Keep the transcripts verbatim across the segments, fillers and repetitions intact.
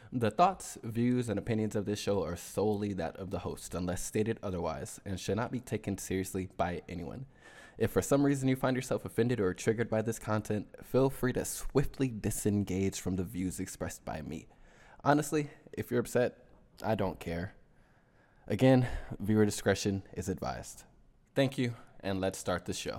The thoughts, views, and opinions of this show are solely that of the host, unless stated otherwise, and should not be taken seriously by anyone. If for some reason you find yourself offended or triggered by this content, feel free to swiftly disengage from the views expressed by me. Honestly, if you're upset, I don't care. Again, viewer discretion is advised. Thank you, and let's start the show.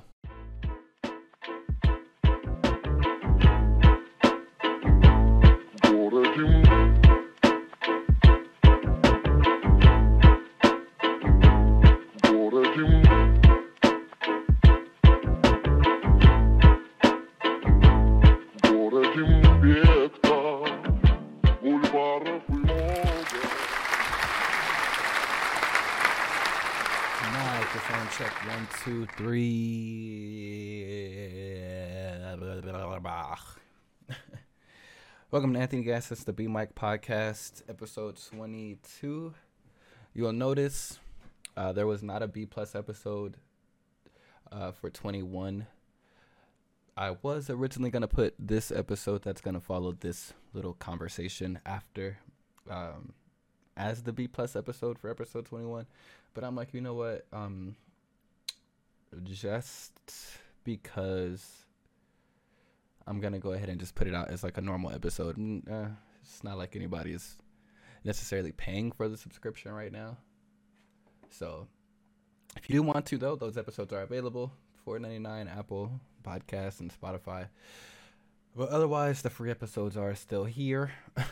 Microphone check, one, two, three. Welcome to Anthony Gass's The B Mike Podcast, episode twenty-two. You will notice uh, there was not a B plus episode uh, for twenty-one. I was originally going to put this episode that's going to follow this little conversation after um, as the B plus episode for episode twenty-one. But I'm like, you know what? Um, just because I'm going to go ahead and just put it out as like a normal episode. And, uh, it's not like anybody is necessarily paying for the subscription right now. So if you do want to, though, those episodes are available. four ninety-nine Apple Podcasts and Spotify. But otherwise, the free episodes are still here.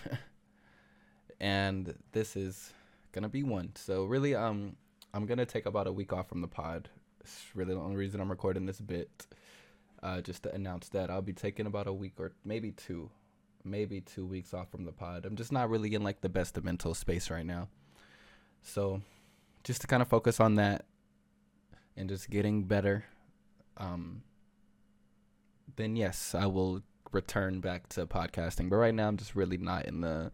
And this is going to be one. So really, um, I'm going to take about a week off from the pod. It's really the only reason I'm recording this bit. Uh, just to announce that I'll be taking about a week or maybe two, maybe two weeks off from the pod. I'm just not really in like the best of mental space right now. So just to kind of focus on that and just getting better. Um, then yes, I will return back to podcasting. But right now I'm just really not in the,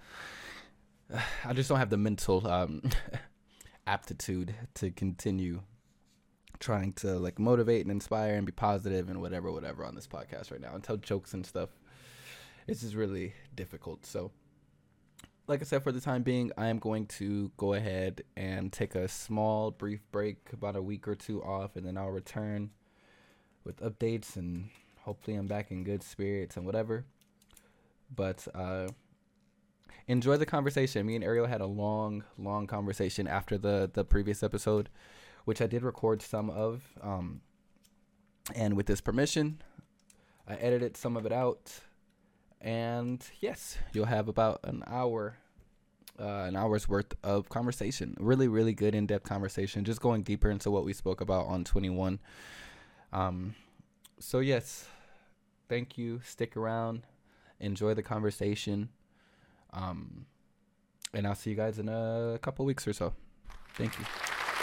I just don't have the mental um, aptitude to continue trying to like motivate and inspire and be positive and whatever, whatever on this podcast right now and tell jokes and stuff. It's just really difficult. So like I said, for the time being, I am going to go ahead and take a small brief break, about a week or two off, and then I'll return with updates and hopefully I'm back in good spirits and whatever. But uh, enjoy the conversation. Me and Ariel had a long, long conversation after the, the previous episode, which I did record some of. Um, and with his permission, I edited some of it out. And yes, you'll have about an hour, uh, an hour's worth of conversation. Really, really good in-depth conversation. Just going deeper into what we spoke about on twenty-one. Um, so yes, thank you. Stick around. Enjoy the conversation. Um, and I'll see you guys in a couple weeks or so. Thank you.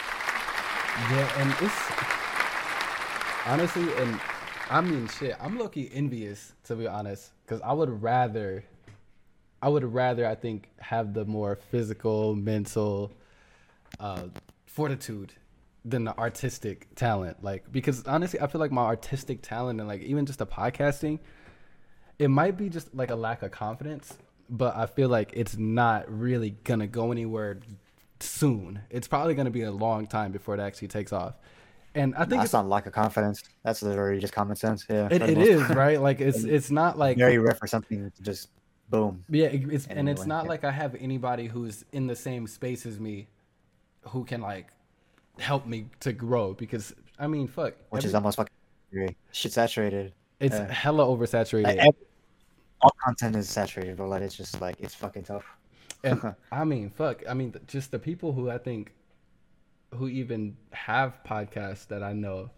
Yeah, and it's honestly, and I mean, shit, I'm low-key envious, to be honest, because I would rather, I would rather, I think, have the more physical, mental uh, fortitude than the artistic talent. Like, because honestly, I feel like my artistic talent and like even just the podcasting, it might be just like a lack of confidence, but I feel like it's not really gonna go anywhere soon. It's probably going to be a long time before it actually takes off. And I think that's not lack of confidence. That's literally just common sense. Yeah, it, it is part. Right. Like it's it's not like very rare for something to just boom. Yeah, it's and, and it's not yeah. like I have anybody who's in the same space as me who can like help me to grow. Because I mean, fuck, which every, is almost fucking shit saturated. It's uh, hella oversaturated. Like every, all content is saturated, but like it's just like it's fucking tough. And I mean, fuck. I mean, just the people who I think, who even have podcasts that I know,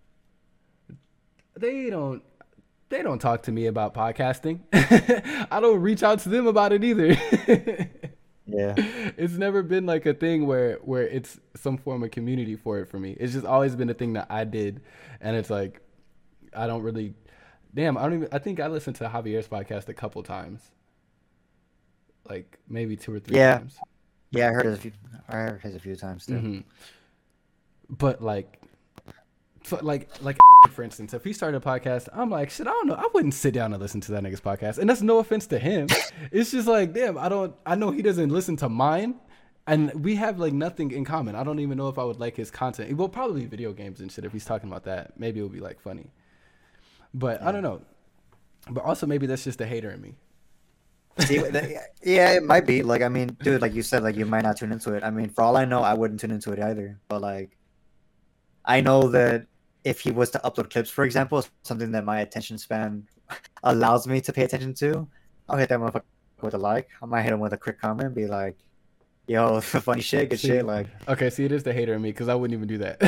they don't, they don't talk to me about podcasting. I don't reach out to them about it either. Yeah, it's never been like a thing where where it's some form of community for it for me. It's just always been a thing that I did, and it's like, I don't really, damn. I don't even. I think I listened to Javier's podcast a couple times. Like maybe two or three yeah. times. Yeah, I heard it a few. I heard his a few times too. Mm-hmm. But like, so like like for instance, if he started a podcast, I'm like, shit, I don't know, I wouldn't sit down and listen to that nigga's podcast. And that's no offense to him. It's just like, damn, I don't, I know he doesn't listen to mine, and we have like nothing in common. I don't even know if I would like his content. It will probably be video games and shit if he's talking about that. Maybe it would be like funny, but yeah. I don't know. But also maybe that's just a hater in me. See, yeah, it might be. Like, I mean, dude, like you said, like you might not tune into it. I mean, for all I know, I wouldn't tune into it either. But like, I know that if he was to upload clips, for example, something that my attention span allows me to pay attention to, I'll hit that motherfucker with a like. I might hit him with a quick comment and be like, yo, funny shit, good see, shit. Like, okay, see, it is the hater in me because I wouldn't even do that.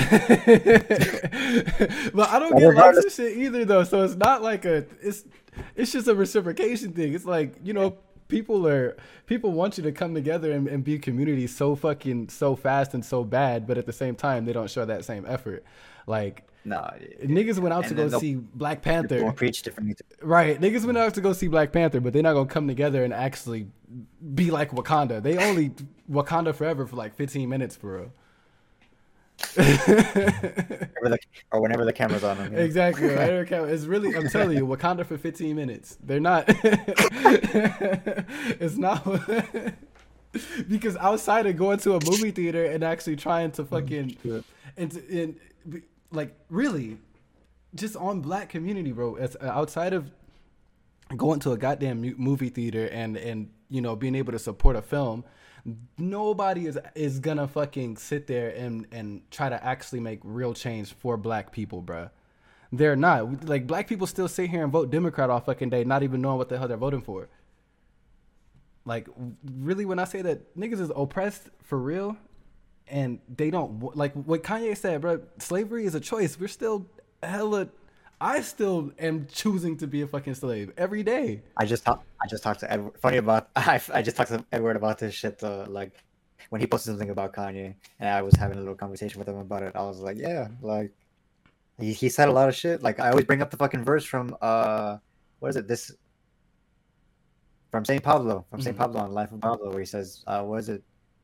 But I don't get likes and shit either, though. So it's not like a, it's, it's just a reciprocation thing. It's like, you know, people are, people want you to come together and, and be community so fucking, so fast and so bad. But at the same time, they don't show that same effort. Like, no, niggas went out to go see Black Panther. Preach differently. Right. Niggas went out to go see Black Panther, but they're not going to come together and actually be like Wakanda. They only Wakanda forever for like fifteen minutes, bro. Or whenever the camera's on them. Yeah. Exactly. It's really, I'm telling you, Wakanda for fifteen minutes. They're not. It's not. Because outside of going to a movie theater and actually trying to fucking. And, and like, really, just on Black community, bro. It's outside of going to a goddamn movie theater and, and you know, being able to support a film. Nobody is is gonna fucking sit there and, and try to actually make real change for Black people, bruh. They're not. Like, Black people still sit here and vote Democrat all fucking day, not even knowing what the hell they're voting for. Like, really, when I say that niggas is oppressed for real, and they don't, like what Kanye said, bro, slavery is a choice. We're still hella, I still am choosing to be a fucking slave every day. I just talked. I just talked to Edward. Funny about. I, I just talked to Edward about this shit. Uh, like when he posted something about Kanye, and I was having a little conversation with him about it. I was like, yeah, like he, he said a lot of shit. Like I always bring up the fucking verse from uh, what is it? This from Saint Pablo, from Saint Mm-hmm. Pablo on Life of Pablo, where he says, uh, what is it?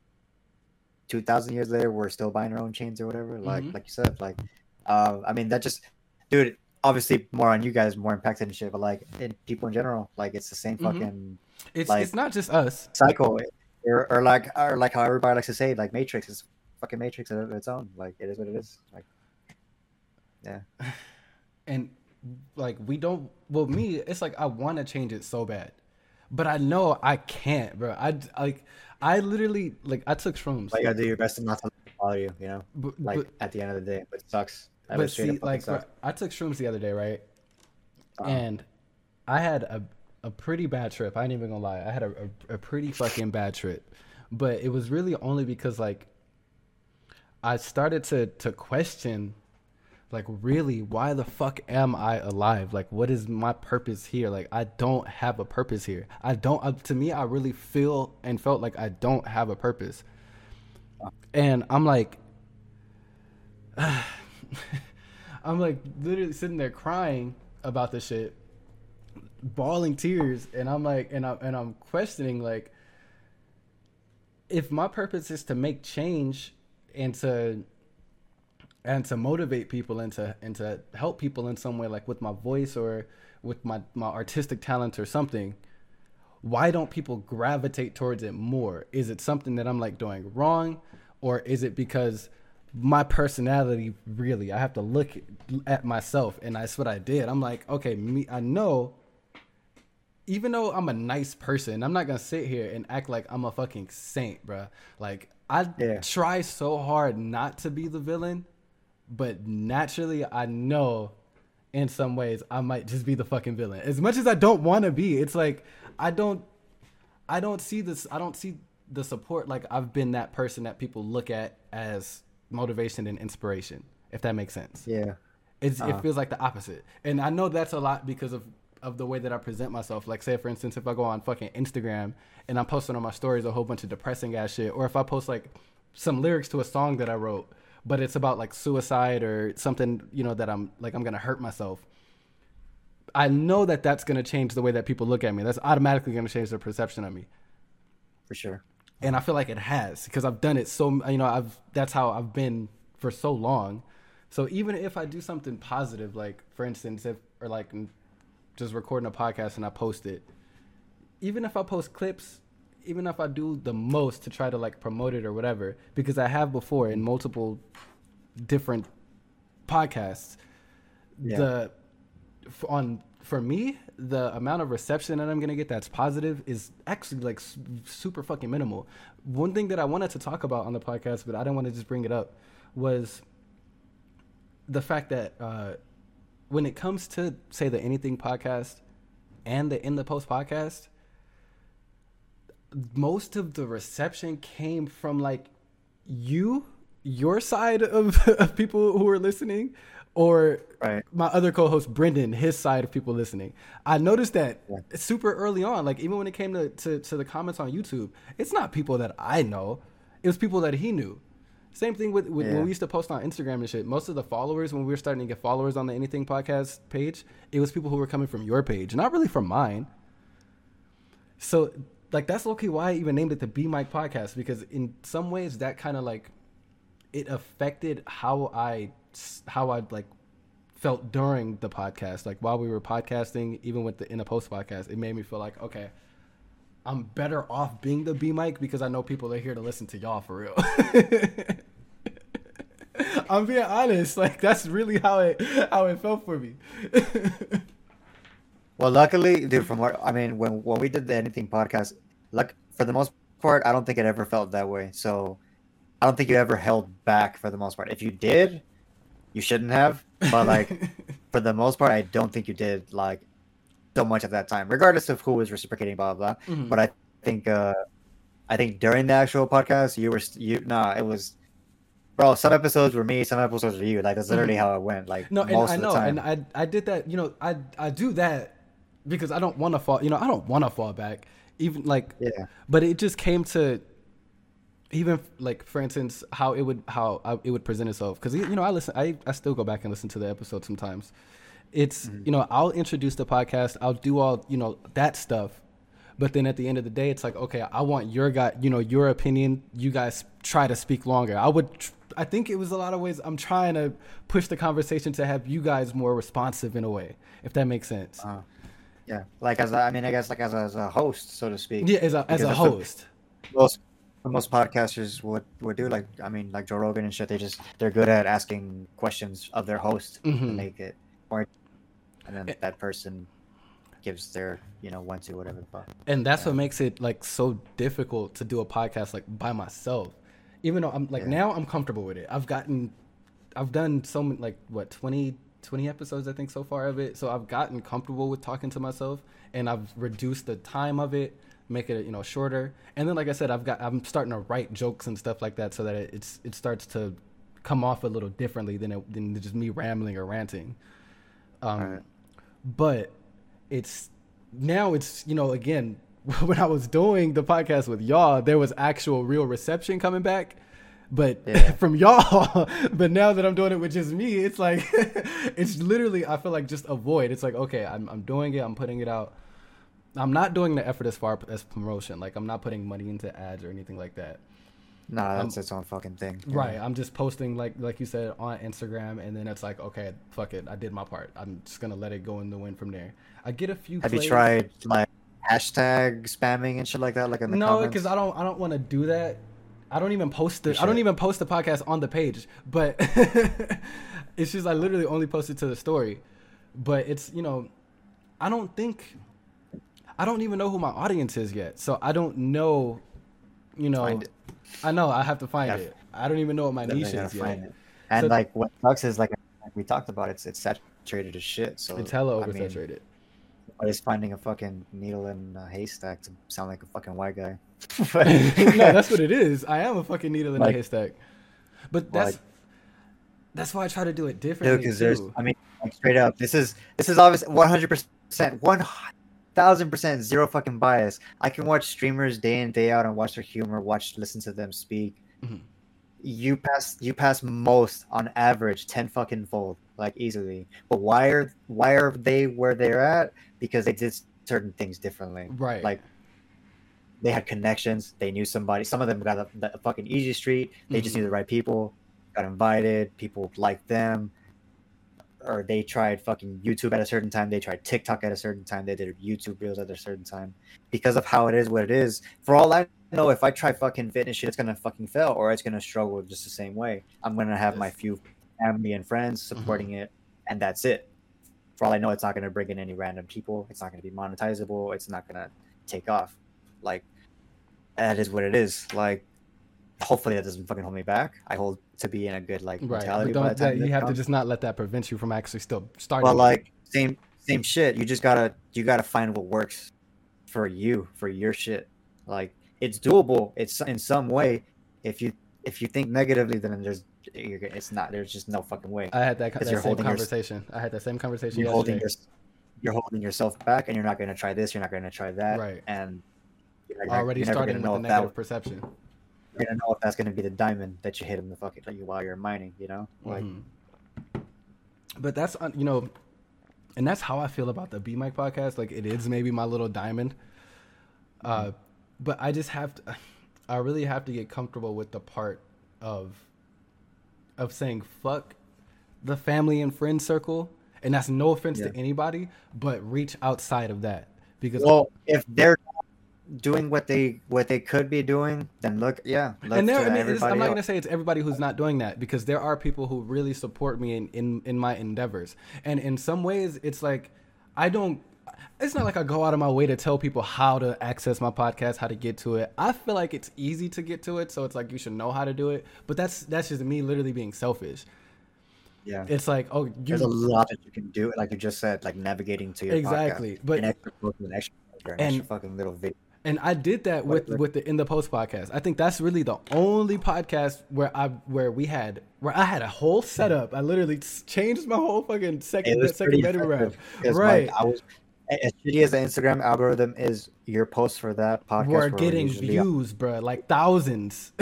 Two thousand years later, we're still buying our own chains or whatever. Like, mm-hmm. like you said, like, uh, I mean, that just, dude. Obviously, more on you guys, more impacted and shit. But like, in people in general, like, it's the same fucking. Mm-hmm. It's like, it's not just us. Cycle, or, or like, or like how everybody likes to say, like, Matrix is fucking Matrix of its own. Like, it is what it is. Like, yeah. And like, we don't. Well, me, it's like I want to change it so bad, but I know I can't, bro. I like. I literally, like, I took shrooms. Like, you gotta do your best to not to follow you, you know? But, like, but, at the end of the day, but it sucks. That but see, like, sucks. I took shrooms the other day, right? Uh-huh. And I had a a pretty bad trip. I ain't even gonna lie. I had a, a, a pretty fucking bad trip. But it was really only because, like, I started to, to question, like, really, why the fuck am I alive? Like, what is my purpose here? Like, I don't have a purpose here. I don't, uh, to me, I really feel and felt like I don't have a purpose. And I'm like, I'm like literally sitting there crying about this shit, bawling tears. And I'm like, and I'm, and I'm questioning, like, if my purpose is to make change and to, and to motivate people and to and to help people in some way, like with my voice or with my, my artistic talent or something, why don't people gravitate towards it more? Is it something that I'm like doing wrong, or is it because my personality, really, I have to look at myself, and that's what I did. I'm like, okay, me, I know, even though I'm a nice person, I'm not gonna sit here and act like I'm a fucking saint, bro. Like, I yeah. try so hard not to be the villain, but naturally, I know in some ways I might just be the fucking villain. As much as I don't want to be, it's like I don't, I don't see this. I don't see the support. Like, I've been that person that people look at as motivation and inspiration, if that makes sense. Yeah, it's uh-huh. It feels like the opposite, and I know that's a lot because of of the way that I present myself. Like, say for instance, if I go on fucking Instagram and I'm posting on my stories a whole bunch of depressing ass shit, or if I post like some lyrics to a song that I wrote, but it's about like suicide or something, you know, that I'm like, I'm going to hurt myself. I know that that's going to change the way that people look at me. That's automatically going to change their perception of me. For sure. And I feel like it has, because I've done it so, you know, I've, that's how I've been for so long. So even if I do something positive, like for instance, if or like just recording a podcast and I post it, even if I post clips, even if I do the most to try to like promote it or whatever, because I have before in multiple different podcasts, yeah. the on for me the amount of reception that I'm gonna get that's positive is actually like super fucking minimal. One thing that I wanted to talk about on the podcast, but I didn't want to just bring it up, was the fact that uh, when it comes to say the Anything podcast and the In the Post podcast, most of the reception came from like you, your side of, of people who are listening, or right. my other co-host Brendan, his side of people listening. I noticed that yeah. super early on, like even when it came to, to, to the comments on YouTube, it's not people that I know, it was people that he knew. Same thing with, with yeah. when we used to post on Instagram and shit. Most of the followers, when we were starting to get followers on the Anything podcast page, it was people who were coming from your page, not really from mine. So like that's low-key why I even named it the B Mike podcast, because in some ways that kind of like it affected how I how I like felt during the podcast. Like while we were podcasting, even with the In a Post podcast, it made me feel like, okay, I'm better off being the B Mike because I know people are here to listen to y'all for real. I'm being honest. Like that's really how it how it felt for me. Well, luckily, dude, from what I mean, when when we did the Anything podcast, like for the most part, I don't think it ever felt that way. So I don't think you ever held back for the most part. If you did, you shouldn't have. But like for the most part, I don't think you did like so much at that time, regardless of who was reciprocating, blah blah. blah. Mm-hmm. But I think uh, I think during the actual podcast, you were you nah, it was. Bro, some episodes were me, some episodes were you. Like that's literally how it went. Like no, most and I of know, the time. and I I did that. You know, I I do that because I don't want to fall. You know, I don't want to fall back. Even like, yeah. But it just came to, even like for instance, how it would how I, it would present itself. Because you know, I listen. I I still go back and listen to the episode sometimes. It's mm-hmm. you know, I'll introduce the podcast. I'll do all you know that stuff. But then at the end of the day, it's like, okay, I want your guy, you know, your opinion. You guys try to speak longer. I would. Tr- I think it was a lot of ways I'm trying to push the conversation to have you guys more responsive in a way, if that makes sense. Uh, yeah, like as a, I mean, I guess like as a, as a host, so to speak. Yeah, as a as a host. The, most most podcasters would, would do like I mean like Joe Rogan and shit. They just they're good at asking questions of their host mm-hmm. to make it more, and then it, that person gives their you know one two whatever. And that's yeah. what makes it like so difficult to do a podcast like by myself. Even though I'm like, yeah. now I'm comfortable with it. I've gotten, I've done so many, like what, twenty, twenty episodes, I think so far of it. So I've gotten comfortable with talking to myself, and I've reduced the time of it, make it, you know, shorter. And then, like I said, I've got, I'm starting to write jokes and stuff like that so that it, it's, it starts to come off a little differently than it, than just me rambling or ranting. Um, right. But it's, now it's, you know, again, when I was doing the podcast with y'all, there was actual real reception coming back, but yeah. from y'all. But now that I'm doing it with just me, it's like it's literally I feel like just a void. It's like, okay, I'm I'm doing it, I'm putting it out. I'm not doing the effort as far as promotion. Like I'm not putting money into ads or anything like that. Nah, that's um, its own fucking thing. Right. I'm just posting like like you said on Instagram, and then it's like, okay, fuck it, I did my part. I'm just gonna let it go in the wind from there. I get a few. Have plays. you tried like hashtag spamming and shit like that, like in the no, comments? because I don't. I don't want to do that. I don't even post the. I don't even post the podcast on the page. But it's just I literally only post it to the story. But it's you know, I don't think. I don't even know who my audience is yet, so I don't know. You know, I know I have to find yeah. it. I don't even know what my niche is yet. It. And so, like what sucks is like, like we talked about, it's it's saturated as shit. So it's hella I oversaturated. Mean, He's finding a fucking needle in a haystack to sound like a fucking white guy. No, that's what it is. I am a fucking needle in like, a haystack. But that's like, that's why I try to do it differently. Because there's, I mean, like straight up, this is this is obviously one hundred percent, one thousand percent zero fucking bias. I can watch streamers day in day out and watch their humor, watch, listen to them speak. Mm-hmm. You pass, you pass most on average ten fucking fold, like easily. But why are why are they where they're at? Because they did certain things differently. Right. Like they had connections. They knew somebody. Some of them got the, the fucking easy street. They mm-hmm. just knew the right people. got invited, people liked them, or they tried fucking YouTube at a certain time, they tried TikTok at a certain time, they did YouTube reels at a certain time. Because of how it is what it is, for all I know, if I try fucking fitness shit, it's gonna fucking fail or it's gonna struggle just the same way. I'm gonna have my Yes. few family and friends supporting it, and that's it. For all I know, it's not gonna bring in any random people. It's not gonna be monetizable. It's not gonna take off. Like, that is what it is. Like, hopefully that doesn't fucking hold me back. I hold to be in a good like Right. mentality. But by don't the time that, you have to comes. just not let that prevent you from actually still starting. Well, like same same shit. You just gotta you gotta find what works for you for your shit. Like, it's doable. It's in some way. If you if you think negatively, then there's you're, it's not. There's just no fucking way. I had that, that you're same holding your- conversation. I had that same conversation You're yesterday. holding your, you're holding yourself back, and you're not gonna try this. You're not gonna try that. Right. And you're not- Already you're never starting gonna with know the if that- negative perception. You're gonna know if that's gonna be the diamond that you hit in the fucking like, while you're mining. You know, like. Mhm. But that's uh, you know, and that's how I feel about the B Mike podcast. Like, it is maybe my little diamond. Uh, but I just have to, I really have to get comfortable with the part of, of saying fuck the family and friend circle, and that's no offense Yeah. to anybody, but reach outside of that because. Well, if they're doing what they what they could be doing, then look, yeah. Look And there, to and it's, everybody I'm not else. gonna say it's everybody who's not doing that, because there are people who really support me in, in, in my endeavors. And in some ways, it's like I don't. It's not like I go out of my way to tell people how to access my podcast, how to get to it. I feel like it's easy to get to it, so it's like you should know how to do it. But that's that's just me literally being selfish. Yeah. It's like, oh, you There's a lot that you can do, like you just said, like navigating to your exactly, podcast. but an extra book, an extra, an and- extra fucking little video. And I did that with What- with the In the Post podcast. I think that's really the only podcast where I where we had where I had a whole setup. I literally s- changed my whole fucking It second was second pretty bedroom room. effective, 'cause, Right. Like, I was as shitty as the Instagram algorithm is. Your posts for that podcast We're were getting usually views, bruh, like thousands.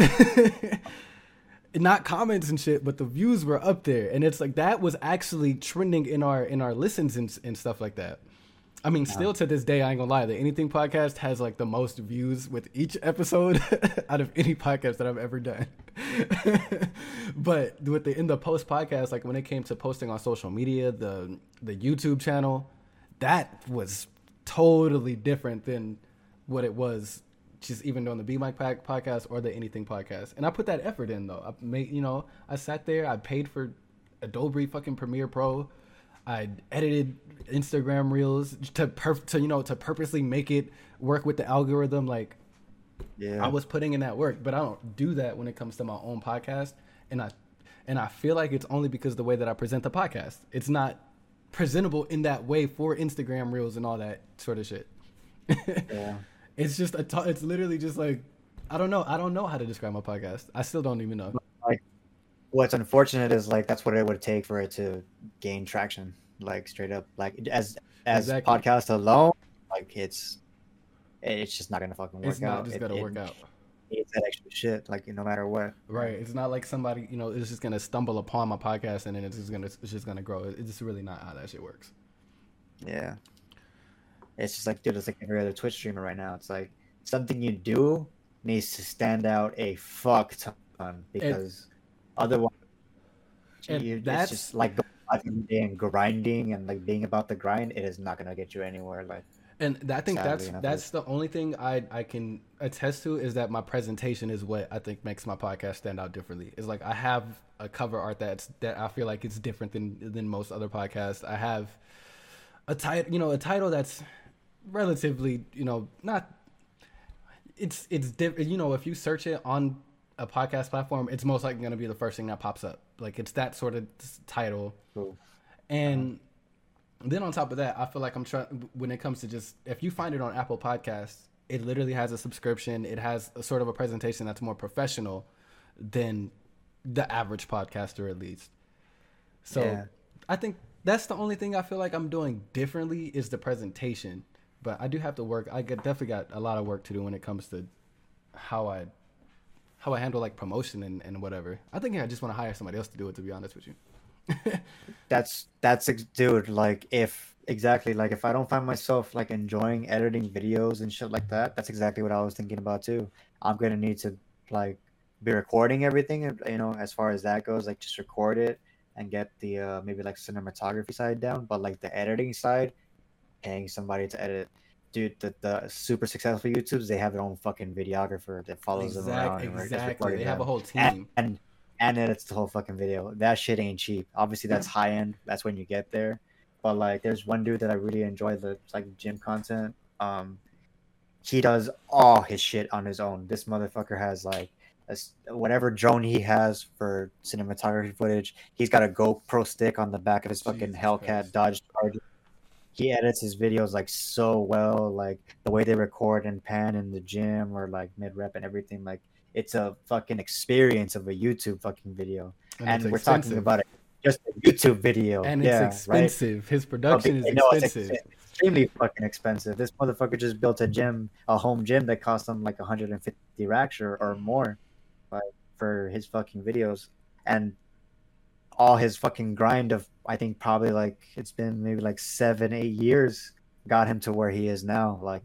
Not comments and shit, but the views were up there, and it's like that was actually trending in our in our listens and, and stuff like that. I mean, still to this day, I ain't gonna lie. The Anything podcast has like the most views with each episode out of any podcast that I've ever done. But with the In the Post podcast, like when it came to posting on social media, the the YouTube channel, that was totally different than what it was just even doing the Be Mike Pack podcast or the Anything podcast. And I put that effort in though. I made, you know, I sat there, I paid for Adobe fucking Premiere Pro. I edited Instagram reels to perf- to you know to purposely make it work with the algorithm. Like, Yeah. I was putting in that work, but I don't do that when it comes to my own podcast. And I and I feel like it's only because of the way that I present the podcast. It's not presentable in that way for Instagram reels and all that sort of shit. Yeah. It's just a t- it's literally just like I don't know. I don't know how to describe my podcast. I still don't even know. Like, what's unfortunate is like that's what it would take for it to gain traction. Like straight up, like as as Exactly. podcast alone, like it's it's just not gonna fucking work It's not out. just It- gonna it work out. needs that extra shit, like no matter what. Right. It's not like somebody, you know, is just gonna stumble upon my podcast and then it's just gonna it's just gonna grow. It's just really not how that shit works. Yeah. It's just like, dude, it's like every other Twitch streamer right now. It's like something you do needs to stand out a fuck ton because otherwise, and you, that's- it's just like going out every day and grinding and like being about the grind. It is not gonna get you anywhere. Like, And I think Sadly that's enough, that's the only thing I I can attest to is that my presentation is what I think makes my podcast stand out differently. It's like I have a cover art that's that I feel like it's different than than most other podcasts. I have a title, you know, a title that's relatively, you know, not it's it's different. You know, if you search it on a podcast platform, it's most likely going to be the first thing that pops up. Like it's that sort of title. cool. And then on top of that, I feel like I'm trying when it comes to just if you find it on Apple Podcasts, it literally has a subscription. It has a sort of a presentation that's more professional than the average podcaster, at least. So Yeah. I think that's the only thing I feel like I'm doing differently is the presentation. But I do have to work. I get, definitely got a lot of work to do when it comes to how I how I handle like promotion and, and whatever. I think I just want to hire somebody else to do it, to be honest with you. That's that's ex- dude. Like if exactly like if I don't find myself like enjoying editing videos and shit like that, that's exactly what I was thinking about too. I'm gonna need to like be recording everything, you know, as far as that goes, like just record it and get the uh, maybe like cinematography side down, but like the editing side, paying somebody to edit. Dude, the, the super successful YouTubes, they have their own fucking videographer that follows them Exact, around and is exactly. recording They have a them. whole And, team. and and edits the whole fucking video. That shit ain't cheap. Obviously, that's high end. That's when you get there. But like, there's one dude that I really enjoy the like gym content. Um, he does all his shit on his own. This motherfucker has like a s whatever drone he has for cinematography footage. He's got a GoPro stick on the back of his fucking Jesus Hellcat Christ. Dodge Charger. He edits his videos like so well, like the way they record and pan in the gym or like mid rep and everything. Like it's a fucking experience of a YouTube fucking video, And it's and we're talking expensive. about it just a YouTube video. And it's Yeah, right. expensive. His Oh, production is I know it's expensive. ex- extremely fucking expensive. This motherfucker just built a gym, a home gym that cost him like one hundred fifty racks or, or more, like for his fucking videos, and all his fucking grind of I think probably like it's been maybe like seven, eight years got him to where he is now. Like,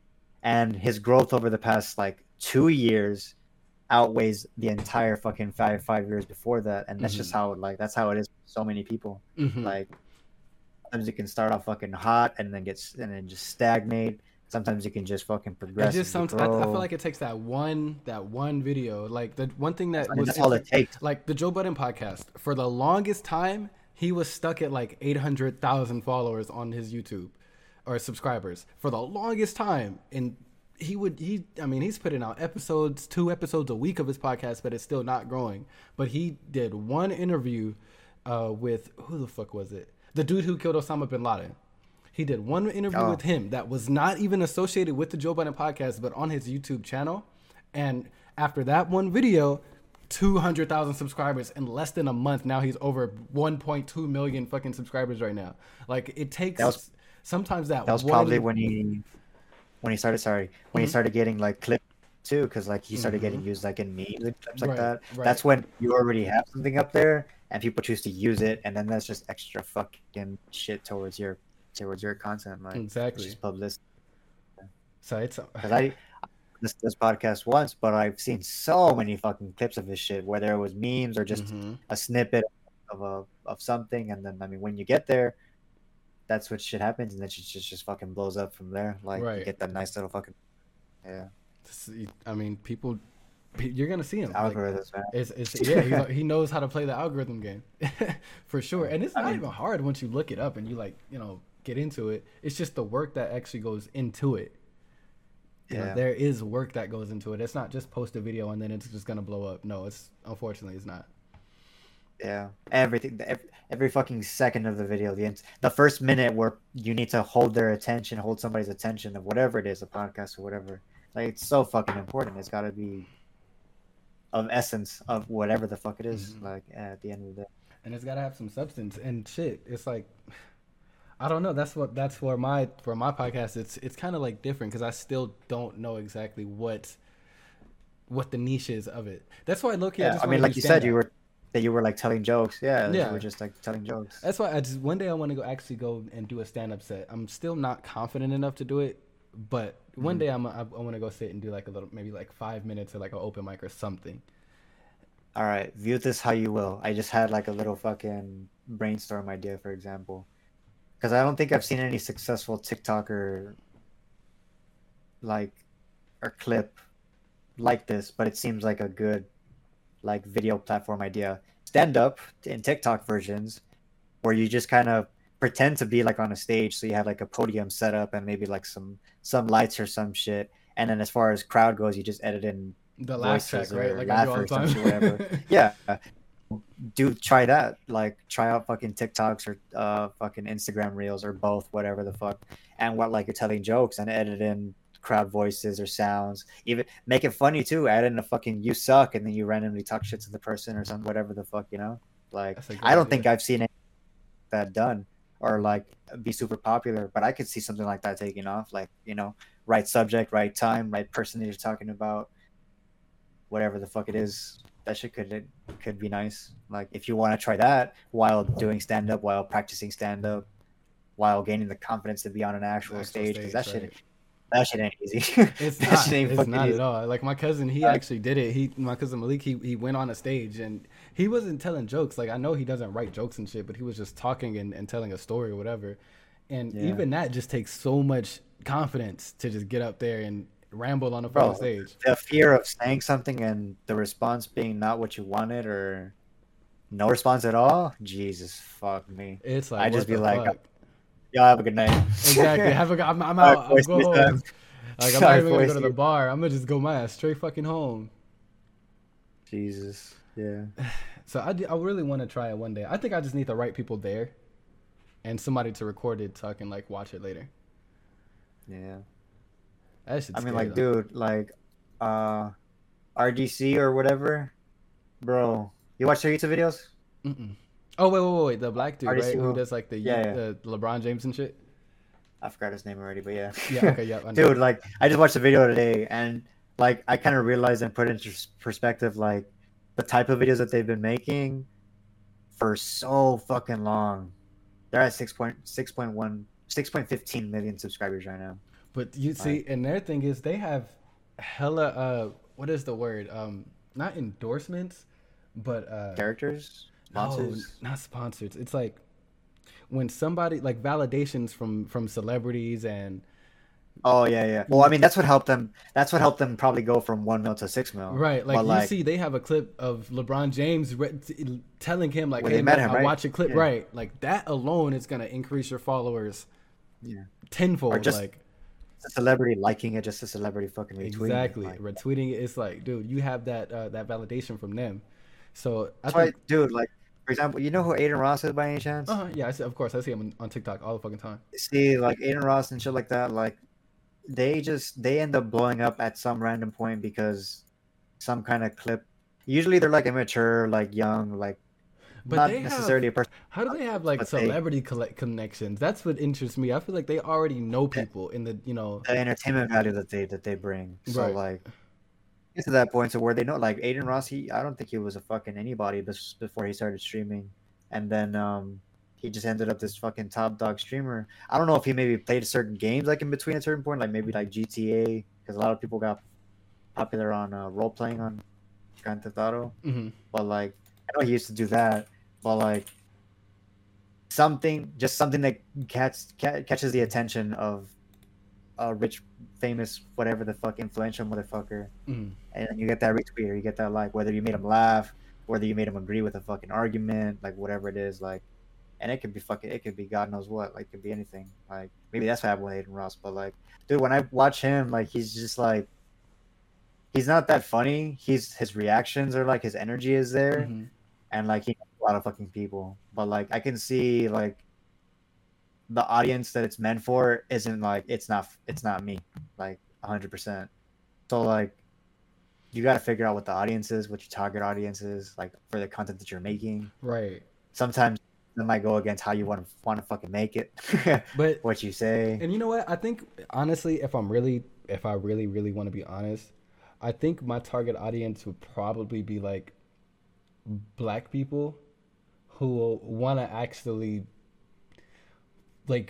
and his growth over the past like two years outweighs the entire fucking five five years before that. And that's just Mm-hmm. how like that's how it is for so many people. Mm-hmm. Like sometimes you can start off fucking hot and then get and then just stagnate. Sometimes you can just fucking It just progressively sounds. I, I feel grow. like it takes that one that one video, like the one thing that I mean, was that's all inter- it takes. like the Joe Budden podcast. For the longest time, he was stuck at like eight hundred thousand followers on his YouTube or subscribers for the longest time, and he would he. I mean, he's putting out episodes, two episodes a week of his podcast, but it's still not growing. But he did one interview uh, with who the fuck was it? The dude who killed Osama bin Laden. He did one interview Oh, with him that was not even associated with the Joe Budden podcast, but on his YouTube channel. And after that one video, two hundred thousand subscribers in less than a month. Now he's over one point two million fucking subscribers right now. Like it takes that was sometimes that that was one. probably when he when he started sorry when he Mhm. started getting like clips too, because like he started getting Mhm. used like in memes and clips like Right, that. right. That's when you already have something up there and people choose to use it, and then that's just extra fucking shit towards your towards your content. Like it's Exactly. just publicity. So it's Because I this this podcast once, but I've seen so many fucking clips of his shit, whether it was memes or just Mhm. a snippet of a of something, and then I mean when you get there, that's what shit happens, and then shit just just fucking blows up from there. Like you Right. get that nice little fucking yeah I mean, people, you're gonna see him. Like, algorithms, man. it's, it's yeah, he, he knows how to play the algorithm game for sure. And it's I not mean- even hard once you look it up and you like, you know, get into it. It's just the work that actually goes into it. You know, Yeah. there is work that goes into it. It's not just post a video and then it's just gonna blow up. No, it's unfortunately it's not. Yeah, everything, every, every fucking second of the video, the int- the first minute where you need to hold their attention, hold somebody's attention of whatever it is, a podcast or whatever. Like it's so fucking important. It's got to be of essence of whatever the fuck it is. Mhm. Like at the end of the day. And it's gotta have some substance and shit. It's like I don't know. That's what that's for my for my podcast. It's it's kind of like different because I still don't know exactly what what the niche is of it. That's why Loki. I Yeah, just I mean, wanna like do you said, you stand-up. were that you were like telling jokes. Yeah, Yeah. you were just like telling jokes. That's why I just one day I want to go actually go and do a stand up set. I'm still not confident enough to do it, but one Mhm. day I'm I, I want to go sit and do like a little maybe like five minutes or like an open mic or something. All right, view this how you will. I just had like a little fucking brainstorm idea, for example, because I don't think I've seen any successful TikToker like or clip like this, but it seems like a good like video platform idea. Stand up in TikTok versions where you just kind of pretend to be like on a stage, so you have like a podium set up and maybe like some some lights or some shit. And then as far as crowd goes, you just edit in The laugh voices track, right? or Like I do laugh all or the some time. shit, whatever. Yeah, do try that. Like try out fucking TikToks or uh fucking Instagram reels or both, whatever the fuck. And what like you're telling jokes and edit in crowd voices or sounds. Even make it funny too. Add in a fucking "you suck" and then you randomly talk shit to the person or something, whatever the fuck, you know. Like That's a good I don't idea. think I've seen any of that done or like be super popular, but I could see something like that taking off. Like you know, right subject, right time, right person that you're talking about, whatever the fuck it is. That shit could it could be nice. Like if you want to try that while doing stand up, while practicing stand up, while gaining the confidence to be on an actual, Actual stage, because that stage, shit right. That shit ain't easy. It's That not. shit ain't It's fucking not at easy. all. Like my cousin, he Like, actually did it. He, my cousin Malik, he he went on a stage and he wasn't telling jokes. Like I know he doesn't write jokes and shit, but he was just talking and, and telling a story or whatever. And yeah, even that just takes so much confidence to just get up there and ramble on a fucking bro. stage. The fear of saying something and the response being not what you wanted or no response at all. Jesus, fuck me. It's like I what just be the like, fuck. y'all have a good night. Exactly. Have a. I'm, I'm All right, out. I'm boys, go see you home. time. Like I'm All not right, even gonna boys, go to see the you. bar. I'm gonna just go my ass straight fucking home. Jesus, yeah. So I, do- I really want to try it one day. I think I just need the right people there, and somebody to record it so I can like watch it later. Yeah. That shit's I mean, scary like, though. dude, like, uh, R G C or whatever, bro. You watch their YouTube videos? Mm-mm. Oh wait, wait, wait, wait, the black dude, right? R G C, Who well, does like the yeah, you yeah. uh, LeBron James and shit. I forgot his name already, but yeah. Yeah. Okay. Yeah. I know. Dude, like, I just watched the video today, and like, I kind of realized and put into perspective, like, the type of videos that they've been making for so fucking long. They're at six point six point one, six point fifteen million subscribers right now. But you Like, see, and their thing is they have hella. Uh, what is the word? Um, not endorsements, but uh, characters, no, sponsors. not sponsors. It's like when somebody like validations from from celebrities and Oh yeah, yeah. Well, I mean, that's what helped them. That's what helped them probably go from one mil to six mil. right, like But you like see, they have a clip of LeBron James re- t- telling him like, when "Hey they met man, him, I right? watch a clip." Yeah, Right, like that alone is gonna increase your followers yeah. Or tenfold. just Like a celebrity liking it, just a celebrity fucking retweeting it. exactly, Like retweeting it. It's like, dude, you have that uh, that validation from them. So I that's why, think, dude. Like for example, you know who Aiden Ross is by any chance? uh, yeah, I see, of course, I see him on, on TikTok all the fucking time. See, like Aiden Ross and shit like that. Like they just they end up blowing up at some random point because some kind of clip. Usually they're like immature, like young, like But not they have, necessarily a person, how do they have like but they celebrity collect connections? That's what interests me. I feel like they already know the, people in the, you know, the entertainment value that they that they bring. So right. like get to that point to where they know like Aiden Ross, he I don't think he was a fucking anybody bes- before he started streaming, and then um he just ended up this fucking top dog streamer. I don't know if he maybe played certain games like in between at a certain point, like maybe like G T A, because a lot of people got popular on uh, role playing on Grand Theft Auto. Hmm. But like I know he used to do that, but like something just something that catch, ca- catches the attention of a rich, famous, whatever the fuck influential motherfucker, Hmm. and then you get that retweet or you get that like, whether you made him laugh, whether you made him agree with a fucking argument, like whatever it is, like, and it could be fucking, it could be God knows what, like, it could be anything. Like, maybe that's what happened with Aiden Ross, but like, dude, when I watch him, like, he's just like, he's not that funny. He's his reactions are like his energy is there, Hmm. and like he knows a lot of fucking people, but like I can see like the audience that it's meant for isn't like it's not it's not me like one hundred percent. So like you got to figure out what the audience is, what your target audience is, like for the content that you're making. Right. Sometimes that might go against how you want to want to fucking make it, But, what you say. and you know what? I think honestly, if I'm really, if I really, really want to be honest, I think my target audience would probably be like black people who want to actually, like,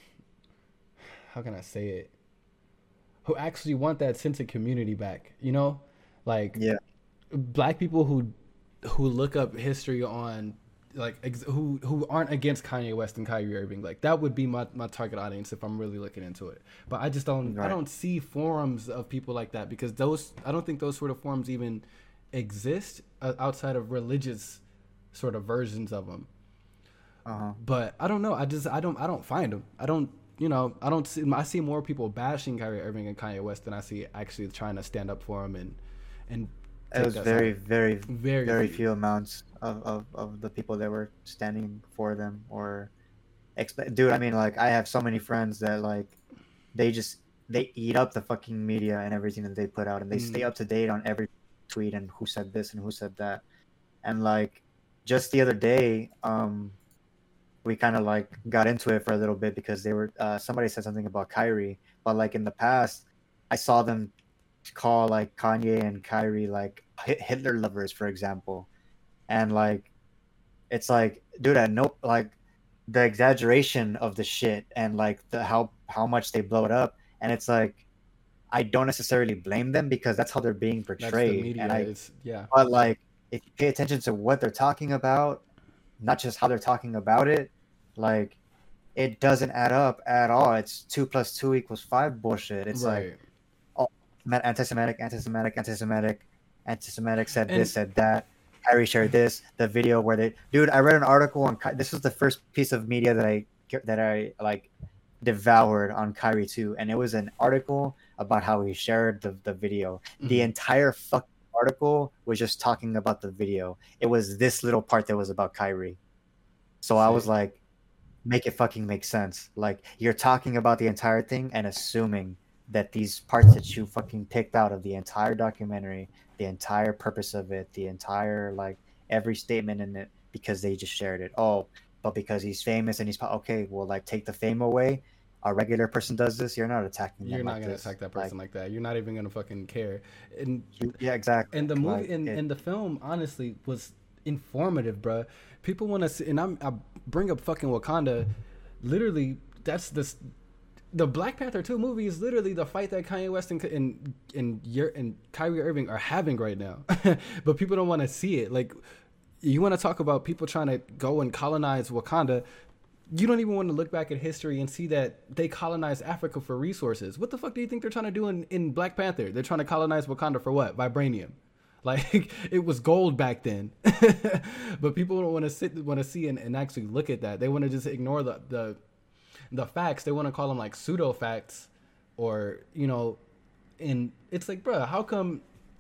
how can I say it? Who actually want that sense of community back, you know? Like Yeah, black people who who look up history on like ex- who who aren't against Kanye West and Kyrie Irving. Like that would be my, my target audience if I'm really looking into it. But I just don't I right. don't see forums of people like that because those I don't think those sort of forums even exist uh, outside of religious sort of versions of them. Uh-huh. But I don't know. I just I don't I don't find them. I don't you know I don't see I see more people bashing Kyrie Irving and Kanye West than I see actually trying to stand up for him and and It take was that very, side. very, Very very few. few amounts of, of, of the people that were standing for them or exp- dude, I mean like I have so many friends that like they just they eat up the fucking media and everything that they put out and they stay Mm, up to date on every tweet and who said this and who said that. And like just the other day, um we kind of like got into it for a little bit because they were uh, somebody said something about Kyrie, but like in the past, I saw them call like Kanye and Kyrie like Hit- Hitler lovers, for example, and like it's like, dude, I know like the exaggeration of the shit and like the how how much they blow it up. and it's like I don't necessarily blame them because that's how they're being portrayed. That's the media. And I, it's yeah. But like, if you pay attention to what they're talking about, not just how they're talking about it, like it doesn't add up at all. It's two plus two equals five bullshit. It's right. like, oh, anti-Semitic, anti-Semitic, anti-Semitic, anti-Semitic said And- this, said that. Kyrie shared this, the video where they, dude, I read an article on, Ky- this was the first piece of media that I, that I like devoured on Kyrie too. And it was an article about how he shared the, the video. Mhm. The entire fucking article was just talking about the video. It was this little part that was about Kyrie. So I was See. like, make it fucking make sense. Like, you're talking about the entire thing and assuming that these parts that you fucking picked out of the entire documentary, the entire purpose of it, the entire, like, every statement in it, because they just shared it. Oh, but because he's famous and he's po- okay, well, like, take the fame away. A regular person does this, you're not attacking them. You're not like gonna this. attack that person like, like that. You're not even gonna fucking care. And you, yeah, exactly. and the movie Like, and, it- and the film honestly was informative, bruh. People want to see, and I'm I bring up fucking Wakanda. Literally, that's this. The Black Panther two movie is literally the fight that Kanye West and and and, Yer- and Kyrie Irving are having right now. But people don't want to see it. Like, you want to talk about people trying to go and colonize Wakanda. You don't even want to look back at history and see that they colonized Africa for resources. What the fuck do you think they're trying to do in, in Black Panther? They're trying to colonize Wakanda for what? Vibranium. Like, it was gold back then. But people don't want to sit, want to see and, and actually look at that. They want to just ignore the, the, the facts. They want to call them like pseudo facts, or, you know, and it's like, bro, how come,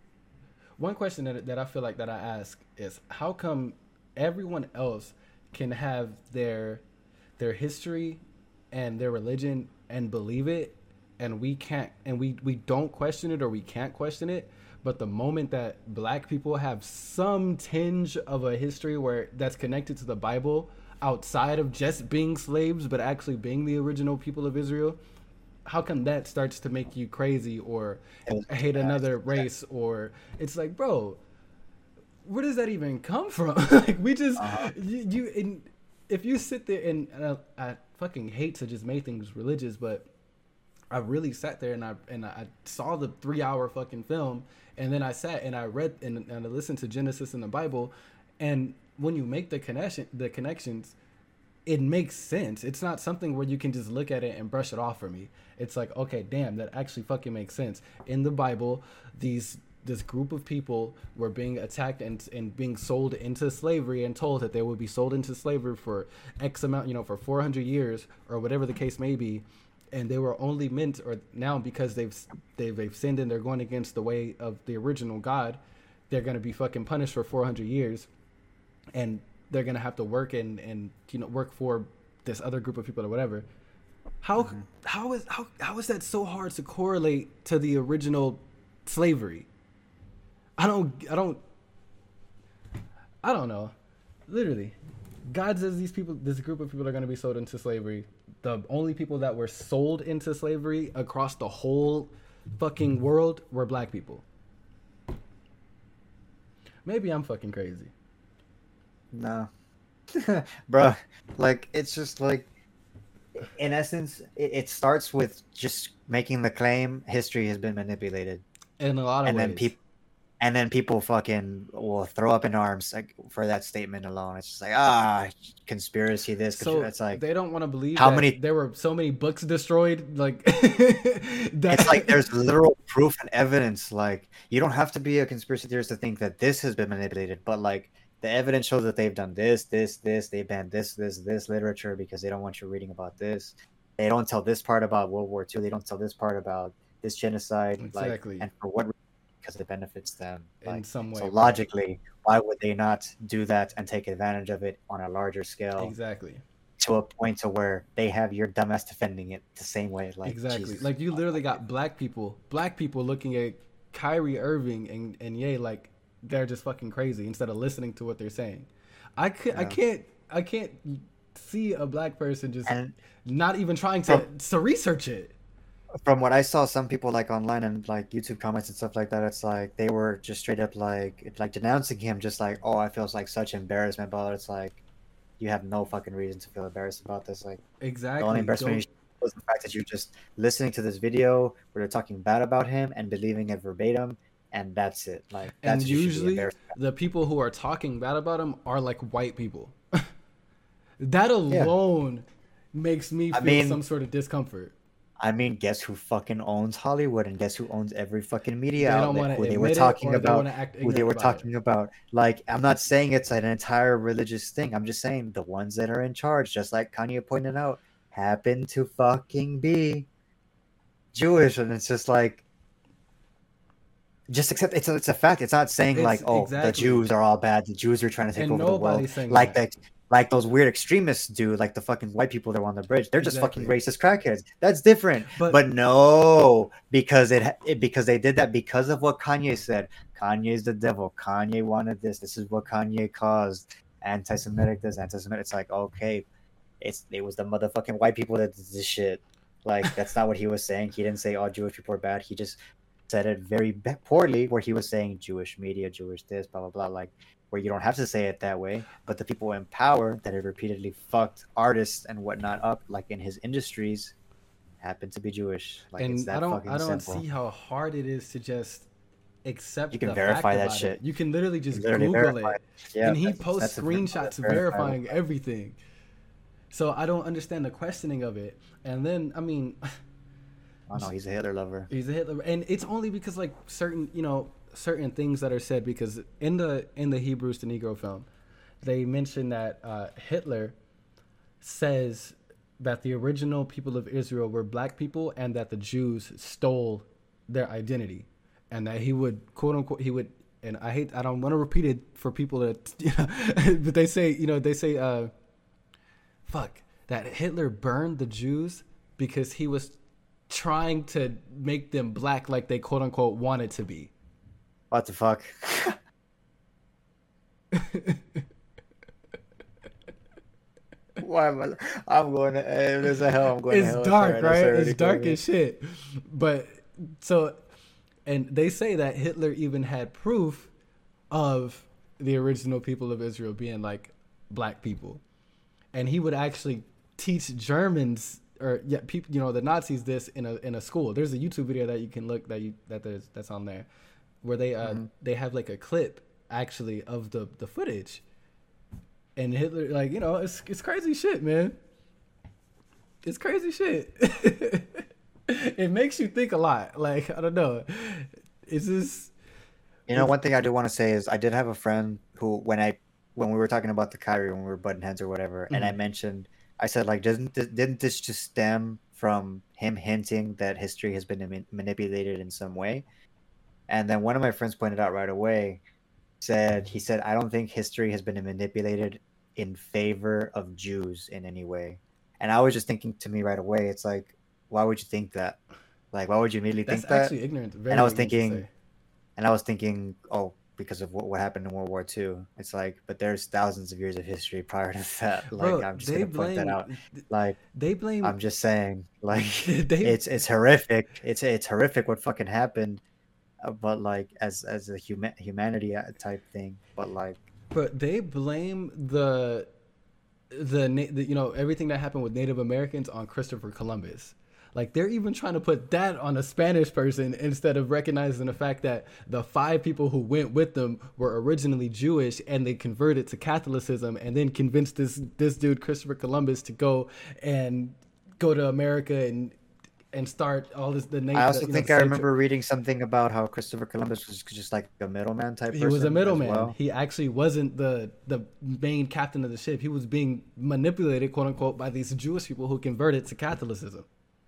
one question that, that I feel like that I ask is, how come everyone else can have their, their history and their religion and believe it, and we can't, and we, we don't question it, or we can't question it. But the moment that black people have some tinge of a history where that's connected to the Bible, outside of just being slaves, but actually being the original people of Israel, how come that starts to make you crazy or hate another race? Or it's like, bro, where does that even come from? Like, we just, uh-huh. you, you in, if you sit there and, and I, I fucking hate to just make things religious, but I really sat there and I and I saw the three hour fucking film, and then I sat and I read and, and I listened to Genesis in the Bible, and when you make the connection, the connections, it makes sense. It's not something where you can just look at it and brush it off for me. It's like, okay, damn, that actually fucking makes sense. In the Bible, these this group of people were being attacked and and being sold into slavery and told that they would be sold into slavery for X amount, you know, for four hundred years or whatever the case may be. And they were only meant, or now because they've, they've they've sinned and they're going against the way of the original God, they're going to be fucking punished for four hundred years. And they're going to have to work and, and, you know, work for this other group of people or whatever. How, mm-hmm. how is, how, how is that so hard to correlate to the original slavery? I don't, I don't, I don't know. Literally. God says these people, this group of people are going to be sold into slavery. The only people that were sold into slavery across the whole fucking world were black people. Maybe I'm fucking crazy. No. Bruh, like, it's just like, in essence, it, it starts with just making the claim history has been manipulated. In a lot of and ways. Then people, and then people fucking will throw up in arms like for that statement alone. It's just like, ah, conspiracy this. So it's like, they don't want to believe how that many there were so many books destroyed. Like, that... it's like there's literal proof and evidence. Like, you don't have to be a conspiracy theorist to think that this has been manipulated, but like the evidence shows that they've done this, this, this. They banned this, this, this literature because they don't want you reading about this. They don't tell this part about World War Two. They don't tell this part about this genocide. Exactly. Like, and for what reason? Because it benefits them in like, some way. So logically, why would they not do that and take advantage of it on a larger scale? Exactly. To a point to where they have your dumbass defending it the same way. Like, exactly. Jesus. Like, you literally got black people, black people looking at Kyrie Irving and and Ye like they're just fucking crazy instead of listening to what they're saying. I could, yeah. I can't, I can't see a black person just and not even trying to from, to research it. From what I saw, some people like online and like YouTube comments and stuff like that, it's like they were just straight up like like denouncing him, just like, oh, I feel like such embarrassment. But it's like, you have no fucking reason to feel embarrassed about this. Like, exactly. the only embarrassment you was the fact that you're just listening to this video where they're talking bad about him and believing it verbatim, and that's it. Like that's And what you should be usually, embarrassed about. the people who are talking bad about him are like white people. That Yeah. alone makes me I feel mean- some sort of discomfort. I mean, guess who fucking owns Hollywood, and guess who owns every fucking media They don't outlet? wanna Who they were admit it, talking or they about, wanna act who they ignorant were about it. talking about. Like, I'm not saying it's an entire religious thing. I'm just saying the ones that are in charge, just like Kanye pointed out, happen to fucking be Jewish, and it's just like, just accept it's a, it's a fact. It's not saying It's- like, oh, exactly. the Jews are all bad. The Jews are trying to take And over the world, nobody's saying like that. that. Like those weird extremists do, like the fucking white people that were on the bridge. They're just Exactly. fucking racist crackheads. That's different. But- But, no, because it, it because they did that because of what Kanye said. Kanye's the devil. Kanye wanted this. This is what Kanye caused. Anti-Semitic this, anti-Semitic. It's like, okay, it's it was the motherfucking white people that did this shit. Like that's not what he was saying. He didn't say all Jewish people are bad. He just said it very be- poorly, where he was saying Jewish media, Jewish this, blah blah blah. Like where you don't have to say it that way, but the people in power that have repeatedly fucked artists and whatnot up, like in his industries, happen to be Jewish. Like it's And that I don't, fucking I don't simple. see how hard it is to just accept. You can the verify fact that about shit. It. You can literally just Literally Google verify it, Yeah, and he that's- posts that's a- screenshots that's verifiable. verifying everything. So I don't understand the questioning of it. And then, I mean, Oh no, he's a Hitler lover. he's a Hitler, and it's only because like certain, you know, certain things that are said. Because in the in the Hebrews to Negro film, they mention that uh, Hitler says that the original people of Israel were black people, and that the Jews stole their identity, and that he would quote unquote he would. And I hate I don't want to repeat it for people that, you know, but they say you know they say uh, fuck that Hitler burned the Jews because he was trying to make them black like they quote unquote wanted to be. What the fuck? Why am I? I'm going to. If there's a hell, I'm going to It's hell. dark, Sorry, that's right? already It's dark cool. as shit. But so, and they say that Hitler even had proof of the original people of Israel being like black people, and he would actually teach Germans or yeah, people, you know, the Nazis this in a in a school. There's a YouTube video that you can look that you that there's that's on there, where they uh Mhm. they have like a clip actually of the the footage, and Hitler, like, you know, it's it's crazy shit, man. It's crazy shit. It makes you think a lot. Like, I don't know. It's just You know, one thing I do want to say is I did have a friend who, when I when we were talking about the Kyrie, when we were button heads or whatever, and I Mhm. mentioned, I said like, doesn't this, didn't this just stem from him hinting that history has been ma- manipulated in some way? And then one of my friends pointed out right away, said he said, I don't think history has been manipulated in favor of Jews in any way. And I was just thinking to me right away, it's like, why would you think that? Like, why would you immediately that's think that? actually ignorant. Very And I was ignorant to thinking- say. And I was thinking, oh, because of what, what happened in World War Two. It's like, but there's thousands of years of history prior to that. Like, Bro, I'm just they gonna point blame that out. Like, they blame I'm just saying, like, they it's it's horrific. It's it's horrific what fucking happened. uh, But like, as as a human humanity uh, type thing. But like, but they blame the the, na- the you know everything that happened with Native Americans on Christopher Columbus. Like, they're even trying to put that on a Spanish person instead of recognizing the fact that the five people who went with them were originally Jewish, and they converted to Catholicism and then convinced this this dude Christopher Columbus to go and go to America and and start all this. The nation. I also you know, think the I slave remember reading something about how Christopher Columbus was just like a middleman type. He person was a as middleman. well. He actually wasn't the the main captain of the ship. He was being manipulated, quote unquote, by these Jewish people who converted to Catholicism.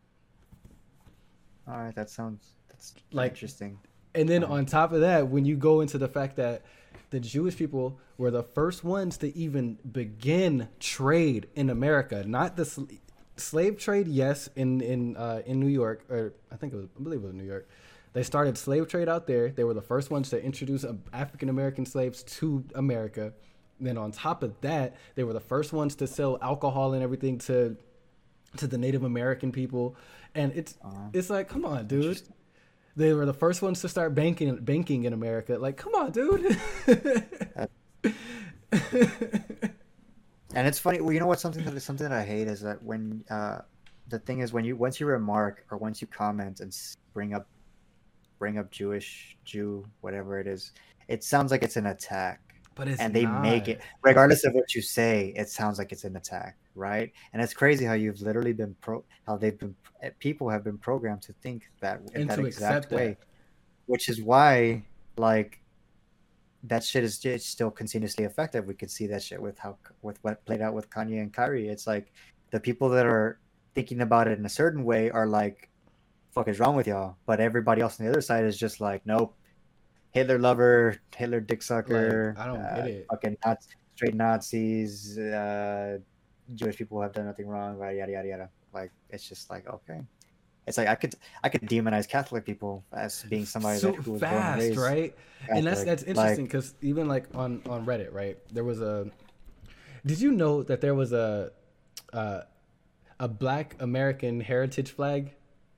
All right, that sounds that's Like- interesting. And then Uh-huh. on top of that, when you go into the fact that the Jewish people were the first ones to even begin trade in America, not the sl- slave trade, yes, in in uh, in New York, or I think it was, I believe it was New York. They started slave trade out there. They were the first ones to introduce uh, African American slaves to America. Then on top of that, they were the first ones to sell alcohol and everything to to the Native American people. And it's Uh-huh. it's like, come on, dude. Interesting. They were the first ones to start banking banking in America. Like, come on, dude. And it's funny. Well, you know what? Something that something that I hate is that when uh, the thing is when you once you remark or once you comment and s- bring up bring up Jewish, Jew, whatever it is, it sounds like it's an attack. But it's And they make not. it, regardless of what you say, it sounds like it's an attack, right? And it's crazy how you've literally been pro, how they've been, eh, people have been programmed to think that in And that to exact accept way, that. which is why, like, that shit is just still continuously effective. We could see that shit with how with what played out with Kanye and Kyrie. It's like the people that are thinking about it in a certain way are like, "Fuck is wrong with y'all?" But everybody else on the other side is just like, "Nope, Hitler lover, Hitler dick sucker, Like, I don't get uh, it. fucking Nazi, straight Nazis, uh, Jewish people have done nothing wrong, yada yada yada yada." Like it's just like okay, it's like I could I could demonize Catholic people as being somebody So that who was born and fast, raised right? And that's Catholic. that's interesting Like because even like on on Reddit, right? There was a. Did you know that there was a, uh, a Black American heritage flag?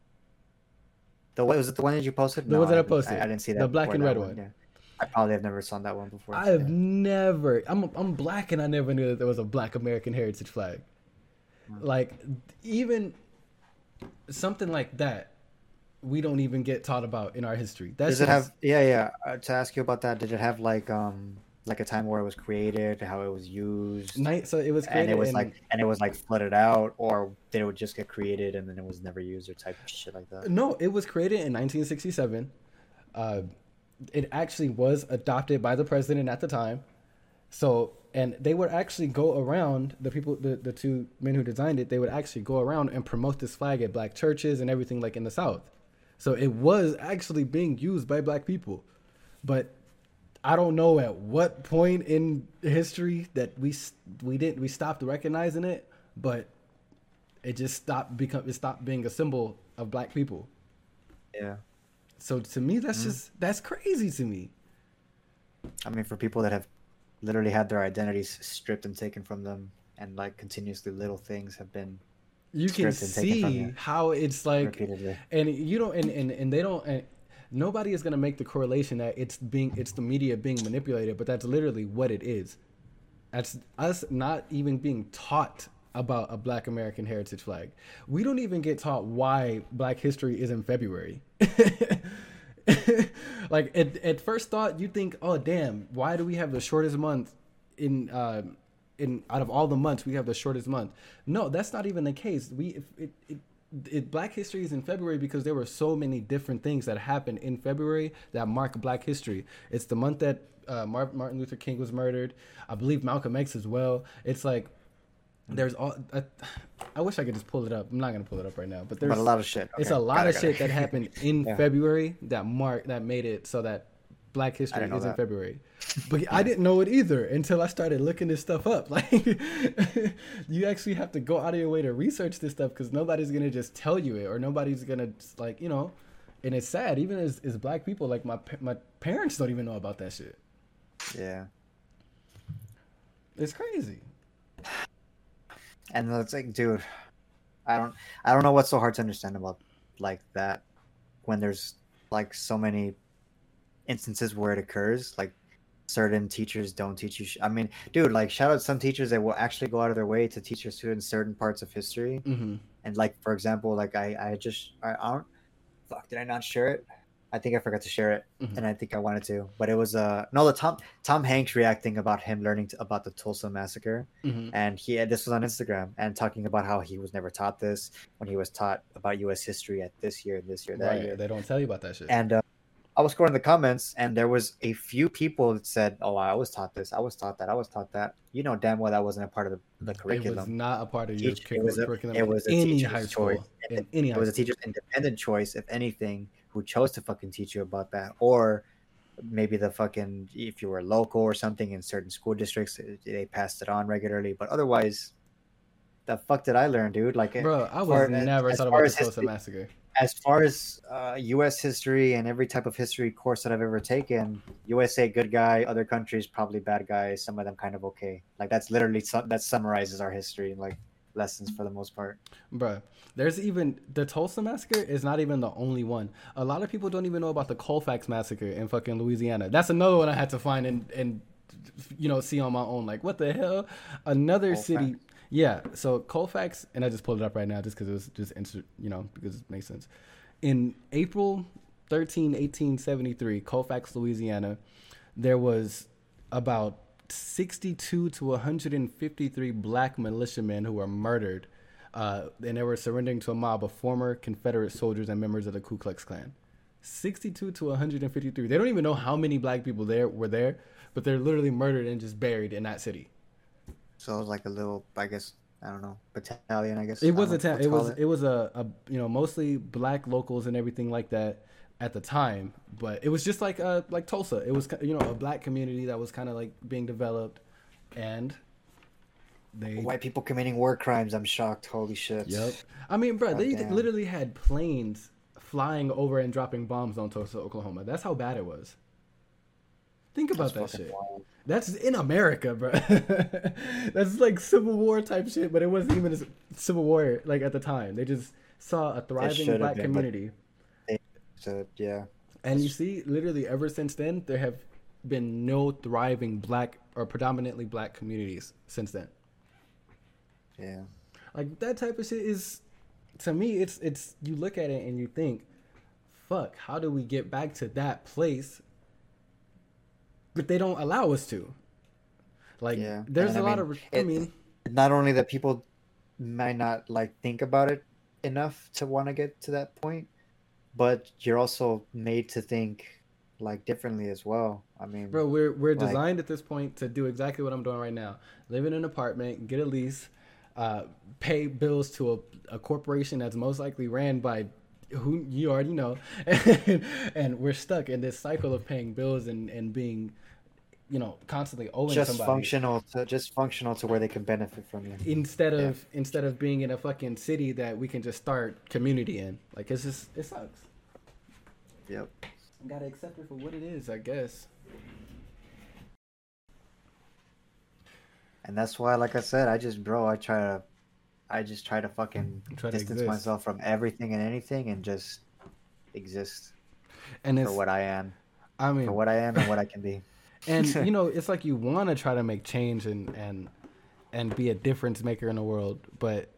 the way was it the one that you posted? The No, one I that I didn't, I, posted, I didn't see that. the black before and that red one. one. Yeah, I probably have never saw that one before. I've Yeah. never. I'm I'm black and I never knew that there was a Black American heritage flag. Mm. Like even something like that, we don't even get taught about in our history. That's Does it just have? Yeah, yeah. Uh, to ask you about that, did it have like um like a time where it was created, how it was used, night. So it was and it created was in like and it was like flooded out, or did it just get created and then it was never used or type of shit like that? no, it was created in nineteen sixty-seven. Uh, it actually was adopted by the president at the time. So, and they would actually go around, the people, the, the two men who designed it, they would actually go around and promote this flag at black churches and everything like in the South. So it was actually being used by black people. But I don't know at what point in history that we we didn't we stopped recognizing it, but it just stopped become it stopped being a symbol of black people. Yeah. So to me, that's Mhm. just that's crazy to me. I mean, for people that have literally had their identities stripped and taken from them, and like continuously little things have been You can stripped and taken from see you how it's like, repeatedly. and you don't, and, and, and they don't, and nobody is gonna make the correlation that it's being, it's the media being manipulated, but that's literally what it is. That's us not even being taught about a Black American heritage flag. We don't even get taught why Black History is in February. Like at, at first thought, you think, oh damn, why do we have the shortest month in uh, in out of all the months we have the shortest month? No, that's not even the case. We if it, it, it Black History is in February because there were so many different things that happened in February that mark Black History. It's the month that uh, Martin Luther King was murdered. I believe Malcolm X as well. It's like there's all. I, I wish I could just pull it up. I'm not gonna pull it up right now, but there's But a lot of shit. it's Okay, a lot got it, of got shit it. that happened in Yeah. February that mark that made it so that Black History didn't know is in that. February. But I didn't know it either until I started looking this stuff up. Like you actually have to go out of your way to research this stuff because nobody's gonna just tell you it, or nobody's gonna just, like, you know. And it's sad, even as, as Black people, like my pa- my parents don't even know about that shit. Yeah. It's crazy. And it's like, dude, I don't, I don't know what's so hard to understand about like that when there's like so many instances where it occurs. Like certain teachers don't teach you. Sh- I mean, dude, like shout out some teachers that will actually go out of their way to teach their students certain parts of history. Mm-hmm. And like for example, like I, I just, I, I don't, fuck, did I not share it? I think I forgot to share it, Mhm. and I think I wanted to, but it was uh no the Tom Tom Hanks reacting about him learning to, about the Tulsa massacre, Mm-hmm. and he this was on Instagram and talking about how he was never taught this when he was taught about U S history at this year, this year, that Right. year, They don't tell you about that shit. and uh, I was scrolling the comments, and there was a few people that said, "Oh, I was taught this, I was taught that, I was taught that." You know damn well that wasn't a part of the, the It was curriculum. not a part of your Teach- it was a- curriculum it in was a any teacher's high school. choice. In any It high was a school. teacher's independent choice, if anything, who chose to fucking teach you about that, or maybe the fucking if you were local or something in certain school districts, they passed it on regularly. But otherwise, the fuck did I learn, dude? Like, Bro, I was far- never as taught far about the as Tulsa history- massacre. as far as uh, U S history and every type of history course that I've ever taken, U S A good guy, other countries probably bad guys. Some of them kind of okay. Like that's literally su- that summarizes our history like lessons for the most part. Bruh, there's even the Tulsa massacre is not even the only one. A lot of people don't even know about the Colfax massacre in fucking Louisiana. That's another one I had to find and and you know see on my own. Like what the hell? Another Colfax. city. Yeah, so Colfax, and I just pulled it up right now just because it was just, inter- you know, because it makes sense. In April thirteenth, eighteen seventy-three, Colfax, Louisiana, there was about sixty-two to one hundred fifty-three black militiamen who were murdered, uh, and they were surrendering to a mob of former Confederate soldiers and members of the Ku Klux Klan. sixty-two to one hundred fifty-three. They don't even know how many black people there were there, but they're literally murdered and just buried in that city. So it was like a little, I guess, I don't know, battalion. I guess It was I a don't know ta- what to it call was it was a, a you know mostly black locals and everything like that at the time, but it was just like uh like Tulsa. It was you know a black community that was kind of like being developed, and they White people committing war crimes. I'm shocked. Holy shit. Yep. I mean, bro, God they damn. literally had planes flying over and dropping bombs on Tulsa, Oklahoma. That's how bad it was. Think about That's that fucking shit. wild. That's in America, bro. That's like Civil War type shit, but it wasn't even a Civil War like at the time. They just saw a thriving should've black been, but- community. So yeah, And you see, literally ever since then, there have been no thriving black or predominantly black communities since then. yeah. Like that type of shit is, to me, it's it's you look at it and you think, fuck, how do we get back to that place? But they don't allow us to. Like, Yeah. there's And a I lot mean, of, I it- mean, Not only that people might not like think about it enough to want to get to that point, but you're also made to think like differently as well. I mean, bro, we're we're like- designed at this point to do exactly what I'm doing right now: live in an apartment, get a lease, uh, pay bills to a, a corporation that's most likely ran by who you already know, and, and we're stuck in this cycle of paying bills and, and being, you know, constantly owing just somebody. functional to just functional to where they can benefit from you. Instead of instead of being in a fucking city that we can just start community in. Like it's just it sucks. Yep. Gotta accept it for what it is, I guess. And that's why, like I said, I just, bro, I try to, I just try to fucking Try to distance exist. myself from everything and anything and just exist And it's for what I am, I mean for what I am and what I can be. and you know, it's like you wanna try to make change and and and be a difference maker in the world, but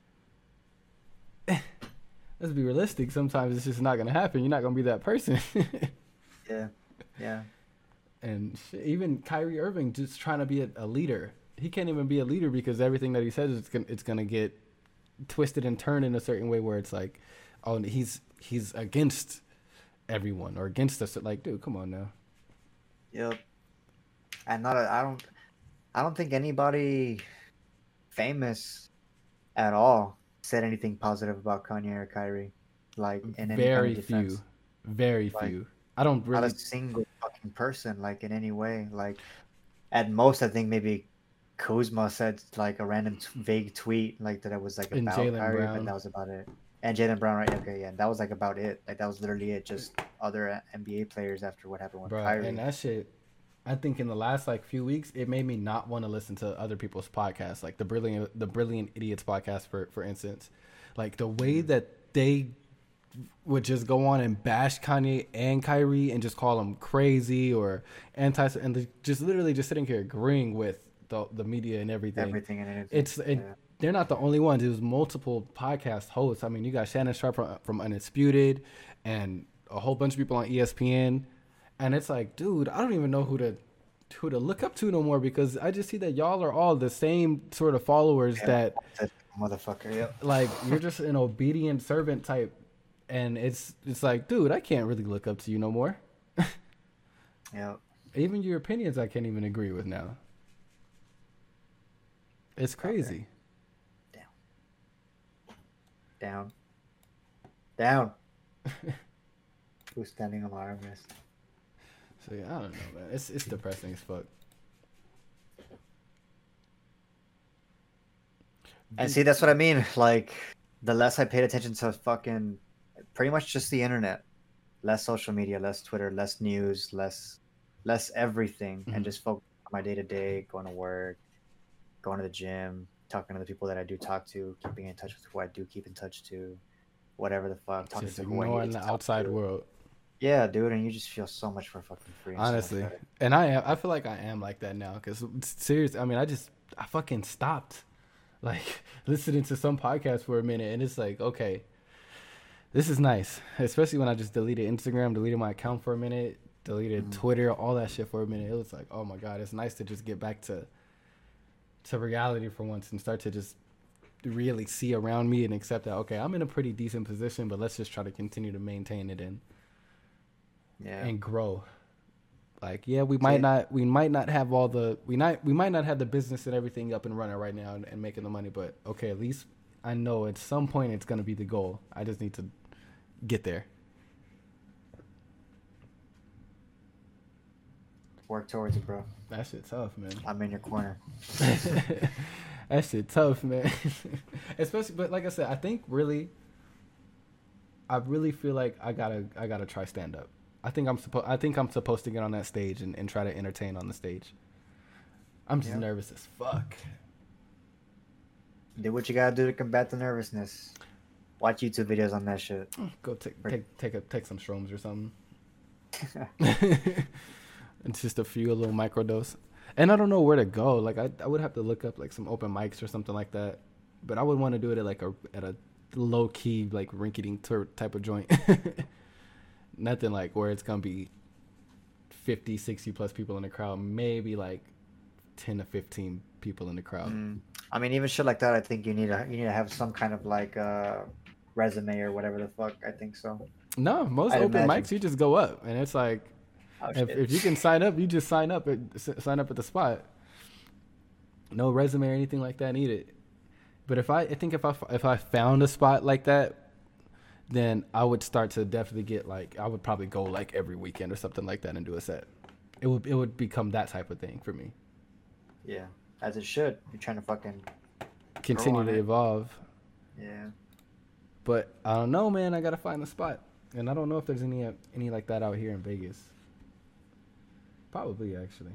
let's be realistic, sometimes it's just not gonna happen. You're not gonna be that person. Yeah, yeah. And shit, even Kyrie Irving just trying to be a, a leader. He can't even be a leader because everything that he says is gonna, it's gonna get twisted and turned in a certain way where it's like, oh, he's he's against everyone or against us. Like, dude, come on now. Yep. And not, a, I don't, I don't think anybody famous at all said anything positive about Kanye or Kyrie, like in any Very kind of defense. few, very Like, few. I don't Not really. a single fucking person, like in any way. Like, at most, I think maybe Kuzma said like a random t- vague tweet, like that it was like And about Jaylen Kyrie, Brown. but that was about it. And Jalen Brown, right? Okay, yeah, that was like about it. Like that was literally it. Just other N B A players after what happened with Bro, Kyrie. and that shit, I think in the last like few weeks, it made me not want to listen to other people's podcasts, like the brilliant, the Brilliant Idiots podcast, for for instance, like the way that they would just go on and bash Kanye and Kyrie and just call them crazy or anti, and they just literally just sitting here agreeing with the the media and everything. Everything and anything. It's it, Yeah. they're not the only ones. There's multiple podcast hosts. I mean, you got Shannon Sharp from, from Undisputed, and a whole bunch of people on E S P N, and it's like, dude, I don't even know who to who to look up to no more because I just see that y'all are all the same sort of followers Yeah. that That motherfucker. Yep. like you're just an obedient servant type, and it's it's like, dude, I can't really look up to you no more. Yep. Even your opinions, I can't even agree with now. It's crazy. Down. Down. Who's standing on my armrest? So yeah, I don't know, man. It's it's depressing as fuck. And see, that's what I mean. Like, the less I paid attention to fucking, pretty much just the internet, less social media, less Twitter, less news, less, less everything, Mhm. and just focus on my day to day, going to work, going to the gym, talking to the people that I do talk to, keeping in touch with who I do keep in touch to, whatever the fuck, talking Just to who I ignoring need to the talk outside to. world. Yeah, dude, and you just feel so much more fucking free. and so much Honestly, better. and I am, I feel like I am like that now because serious. I mean, I just I fucking stopped like listening to some podcast for a minute, and it's like, okay, this is nice. Especially when I just deleted Instagram, deleted my account for a minute, deleted mm-hmm. Twitter, all that shit for a minute. It was like, oh my God, it's nice to just get back to to reality for once and start to just really see around me and accept that, okay, I'm in a pretty decent position, but let's just try to continue to maintain it and yeah. and grow. Like, yeah, we might not we might not have all the we not we might not have the business and everything up and running right now and, and making the money, but okay, at least I know at some point it's gonna be the goal. I just need to get there. Work towards it, bro. That shit tough, man. I'm in your corner. That shit tough, man. Especially, but like I said, I think really, I really feel like I gotta, I gotta try stand up. I think I'm supposed, I think I'm supposed to get on that stage and, and try to entertain on the stage. I'm just yeah. nervous as fuck. Do what you gotta do to combat the nervousness. Watch YouTube videos on that shit. Go take, take, take a, take some shrooms or something. It's just a few, a little microdose. And I don't know where to go. Like, I I would have to look up, like, some open mics or something like that. But I would want to do it at, like, a at a low-key, like, rinky-dink type of joint. Nothing, like, where it's going to be fifty, sixty-plus people in the crowd. Maybe, like, ten to fifteen people in the crowd. Mm. I mean, even shit like that, I think you need to, you need to have some kind of, like, uh, resume or whatever the fuck. I think so. No, most I'd open imagine. mics, you just go up. And it's like... Oh, if, if you can sign up, you just sign up at sign up at the spot. No resume or anything like that needed. But if I, I think if I if I found a spot like that, then I would start to definitely get like I would probably go like every weekend or something like that and do a set. It would it would become that type of thing for me. Yeah, as it should. You're trying to fucking continue to it. evolve. Yeah. But I don't know, man. I gotta find a spot, and I don't know if there's any any like that out here in Vegas. Probably, actually.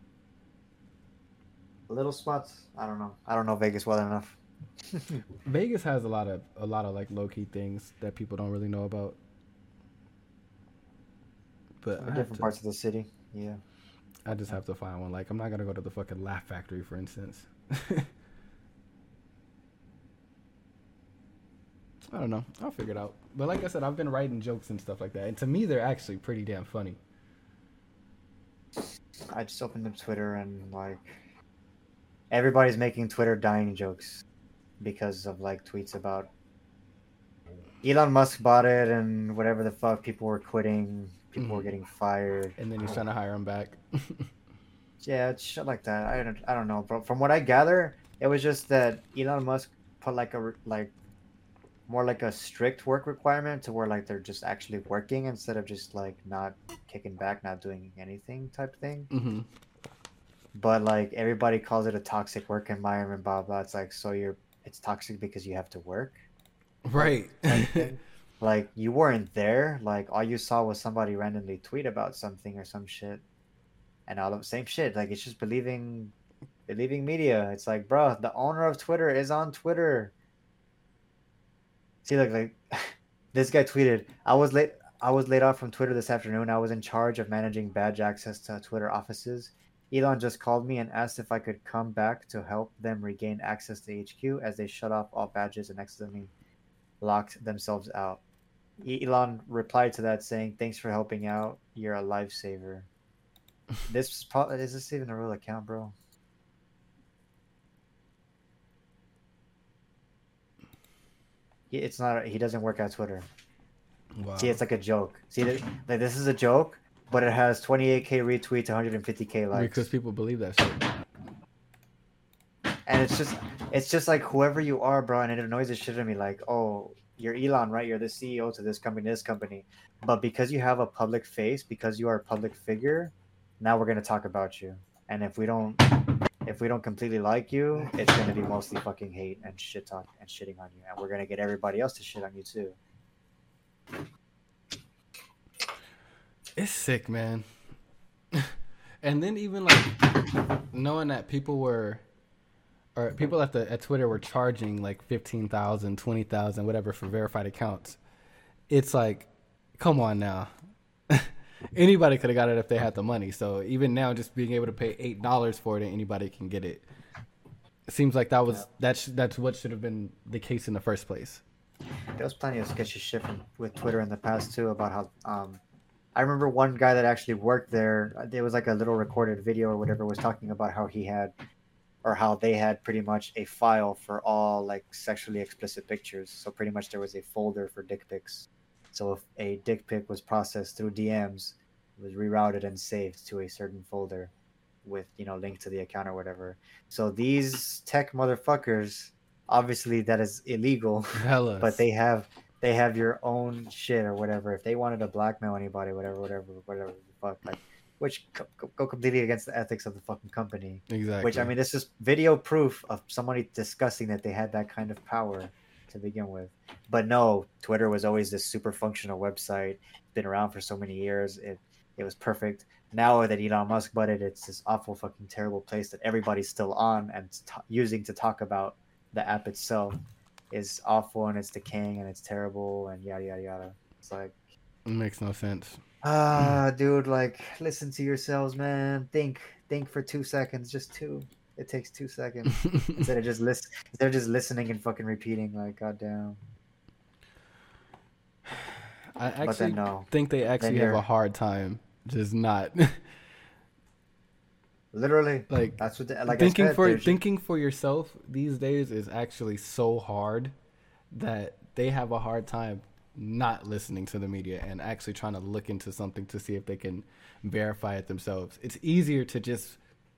Little spots? I don't know. I don't know Vegas well enough. Vegas has a lot of a lot of like low key things that people don't really know about. But different to, parts of the city, yeah. I just have to find one. Like, I'm not gonna go to the fucking Laugh Factory, for instance. I don't know. I'll figure it out. But like I said, I've been writing jokes and stuff like that, and to me, they're actually pretty damn funny. I just opened up Twitter and like everybody's making Twitter dying jokes because of like tweets about Elon Musk bought it and whatever the fuck, people were quitting, people mm-hmm. were getting fired, and then he's trying to hire him back. Yeah, it's shit like that. I don't, I don't know, but from what I gather, it was just that Elon Musk put like a like more like a strict work requirement to where like they're just actually working instead of just like not kicking back, not doing anything type thing. Mm-hmm. But like everybody calls it a toxic work environment, blah blah. It's like, so you're it's toxic because you have to work, right? Like you weren't there. Like all you saw was somebody randomly tweet about something or some shit, and all of the same shit. Like it's just believing, believing media. It's like, bro, the owner of Twitter is on Twitter. See, like, like this guy tweeted, I was late. I was laid off from Twitter this afternoon. I was in charge of managing badge access to Twitter offices. Elon just called me and asked if I could come back to help them regain access to H Q as they shut off all badges and accidentally locked themselves out. Elon replied to that saying, "Thanks for helping out. You're a lifesaver." This is, probably, is this even a real account, bro? It's not. He doesn't work at Twitter. Wow. See, it's like a joke. See, like this is a joke, but it has twenty-eight K retweets, one hundred fifty K likes. Because people believe that shit. And it's just, it's just like whoever you are, bro. And it annoys the shit out of me. Like, oh, you're Elon, right? You're the C E O to this company, this company. But because you have a public face, because you are a public figure, now we're gonna talk about you. And if we don't. If we don't completely like you, it's going to be mostly fucking hate and shit talk and shitting on you. And we're going to get everybody else to shit on you too. It's sick, man. And then even like knowing that people were, or people at the at Twitter were charging like fifteen thousand, twenty thousand, whatever for verified accounts. It's like, come on now. Anybody could have got it if they had the money. So even now, just being able to pay eight dollars for it, and anybody can get it. It seems like that was Yeah. that's that's what should have been the case in the first place. There was plenty of sketchy shit from, with Twitter in the past too about how um I remember one guy that actually worked there. uh, There was like a little recorded video or whatever was talking about how he had or how they had pretty much a file for all like sexually explicit pictures. So pretty much there was a folder for dick pics. So if a dick pic was processed through D Ms, it was rerouted and saved to a certain folder with, you know, link to the account or whatever. So these tech motherfuckers, obviously that is illegal, Hella. but they have they have your own shit or whatever. If they wanted to blackmail anybody, whatever, whatever, whatever the fuck, like, which go, go completely against the ethics of the fucking company. Exactly. Which I mean, this is video proof of somebody discussing that they had that kind of power to begin with. But no, Twitter was always this super functional website. It's been around for so many years. It it was perfect. Now that Elon Musk butted, it's this awful fucking terrible place that everybody's still on and t- using to talk about the app itself is awful and it's decaying and it's terrible and yada yada yada. It's like It makes no sense. ah, dude, like listen to yourselves, man. Think, think for two seconds, just two. It takes two seconds instead of just listen. Instead of just listening and fucking repeating, like goddamn. I But then actually no, think they actually have you're- a hard time just not literally, like that's what. The, like thinking I said, for they're just- thinking for yourself these days is actually so hard that they have a hard time not listening to the media and actually trying to look into something to see if they can verify it themselves. It's easier to just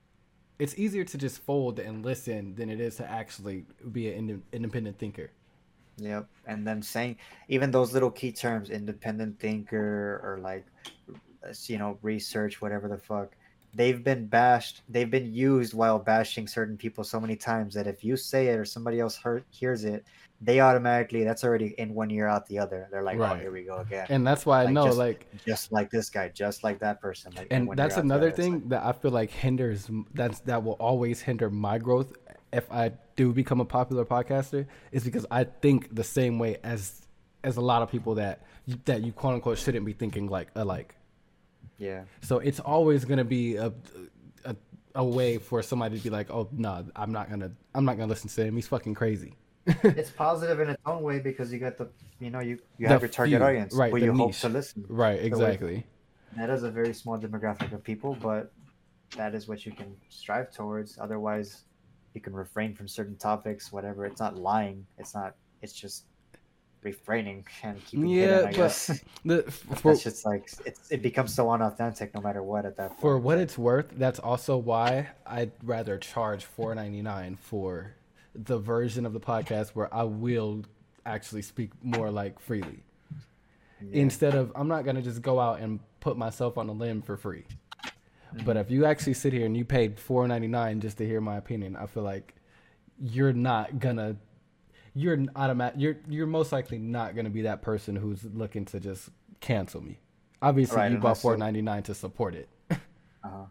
it's easier to just fold and listen than it is to actually be an ind- independent thinker. Yep, and then saying even those little key terms, independent thinker or like, uh, you know, research, whatever the fuck. They've been bashed. They've been used while bashing certain people so many times that if you say it or somebody else heard, hears it, they automatically that's already in one ear out the other. They're like, oh, Right. here we go again. And that's why I Like, know just, like just like this guy, just like that person. Like, in and one that's ear out the another other. It's thing like, that I feel like hinders that's that will always hinder my growth if I do become a popular podcaster is because I think the same way as as a lot of people that that you quote unquote shouldn't be thinking like alike. yeah, So it's always gonna be a a, a way for somebody to be like, oh no, I'm not gonna I'm not gonna listen to him. He's fucking crazy. it's positive in its own way because you got the, you know, you you The have your target few, audience right, who the you hope niche. to listen. Right, So, like, exactly. that is a very small demographic of people, but that is what you can strive towards. Otherwise, you can refrain from certain topics, whatever. It's not lying. It's not. It's just refraining and keeping Yeah, hidden. I but guess the for that's just like it's. It becomes so unauthentic, no matter what. At that point, for what Like, it's worth, that's also why I'd rather charge four ninety-nine for the version of the podcast where I will actually speak more like freely. yeah. Instead of I'm not gonna just go out and put myself on a limb for free. Mm-hmm. But if you actually sit here and you paid four ninety-nine just to hear my opinion, I feel like you're not gonna you're automatic you're you're most likely not gonna be that person who's looking to just cancel me. Obviously Right, you bought unless you- four ninety-nine to support it. Uh-huh.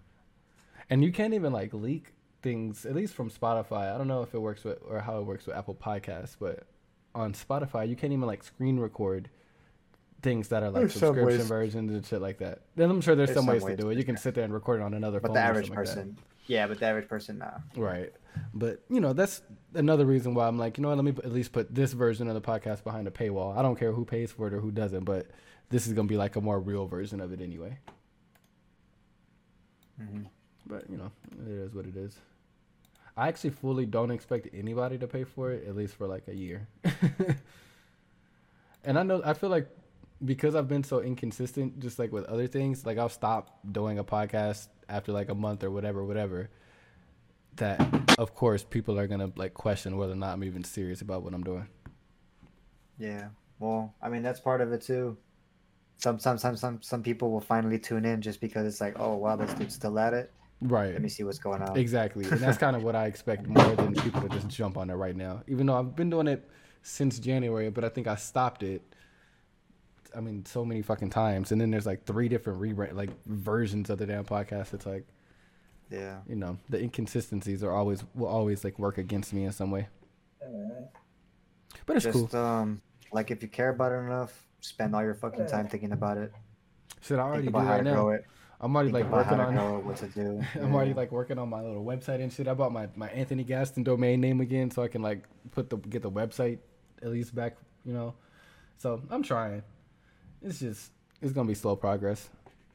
And you can't even like leak things, at least from Spotify. I don't know if it works with or how it works with Apple Podcasts, but on Spotify you can't even like screen record things that are like There's some subscription ways. versions and shit like that. Then I'm sure there's, There's some some ways to ways do it. to You can sit there and record it on another But phone. the or average something like that. person, yeah, but the average person, nah. Right. But, you know, that's another reason why I'm like, you know what, let me p- at least put this version of the podcast behind a paywall. I don't care who pays for it or who doesn't, but this is going to be like a more real version of it anyway. Mhm. But, you know, it is what it is. I actually fully don't expect anybody to pay for it, at least for like a year. And I know, I feel like because I've been so inconsistent, just like with other things, like I'll stop doing a podcast after like a month or whatever, whatever. That of course people are gonna like question whether or not I'm even serious about what I'm doing. Yeah. Well, I mean that's part of it too. Some some some some some people will finally tune in just because it's like, oh wow, this dude's still at it. Right. Let me see what's going on. Exactly. And that's kind of what I expect more than people to just jump on it right now. Even though I've been doing it since January, but I think I stopped it. I mean, so many fucking times, and then there's like three different rebrand like versions of the damn podcast. It's like, Yeah. you know, the inconsistencies are always will always like work against me in some way. But it's Just cool. um, like if you care about it enough, spend all your fucking time thinking about it. Shit, I Think already do about how right to now. grow it. I'm already Think like about how working to on. go, what to do. I'm already Yeah. like working on my little website and shit. I bought my, my Anthony Gaston domain name again, so I can like put the get the website at least back. You know, so I'm trying. It's just it's gonna be slow progress.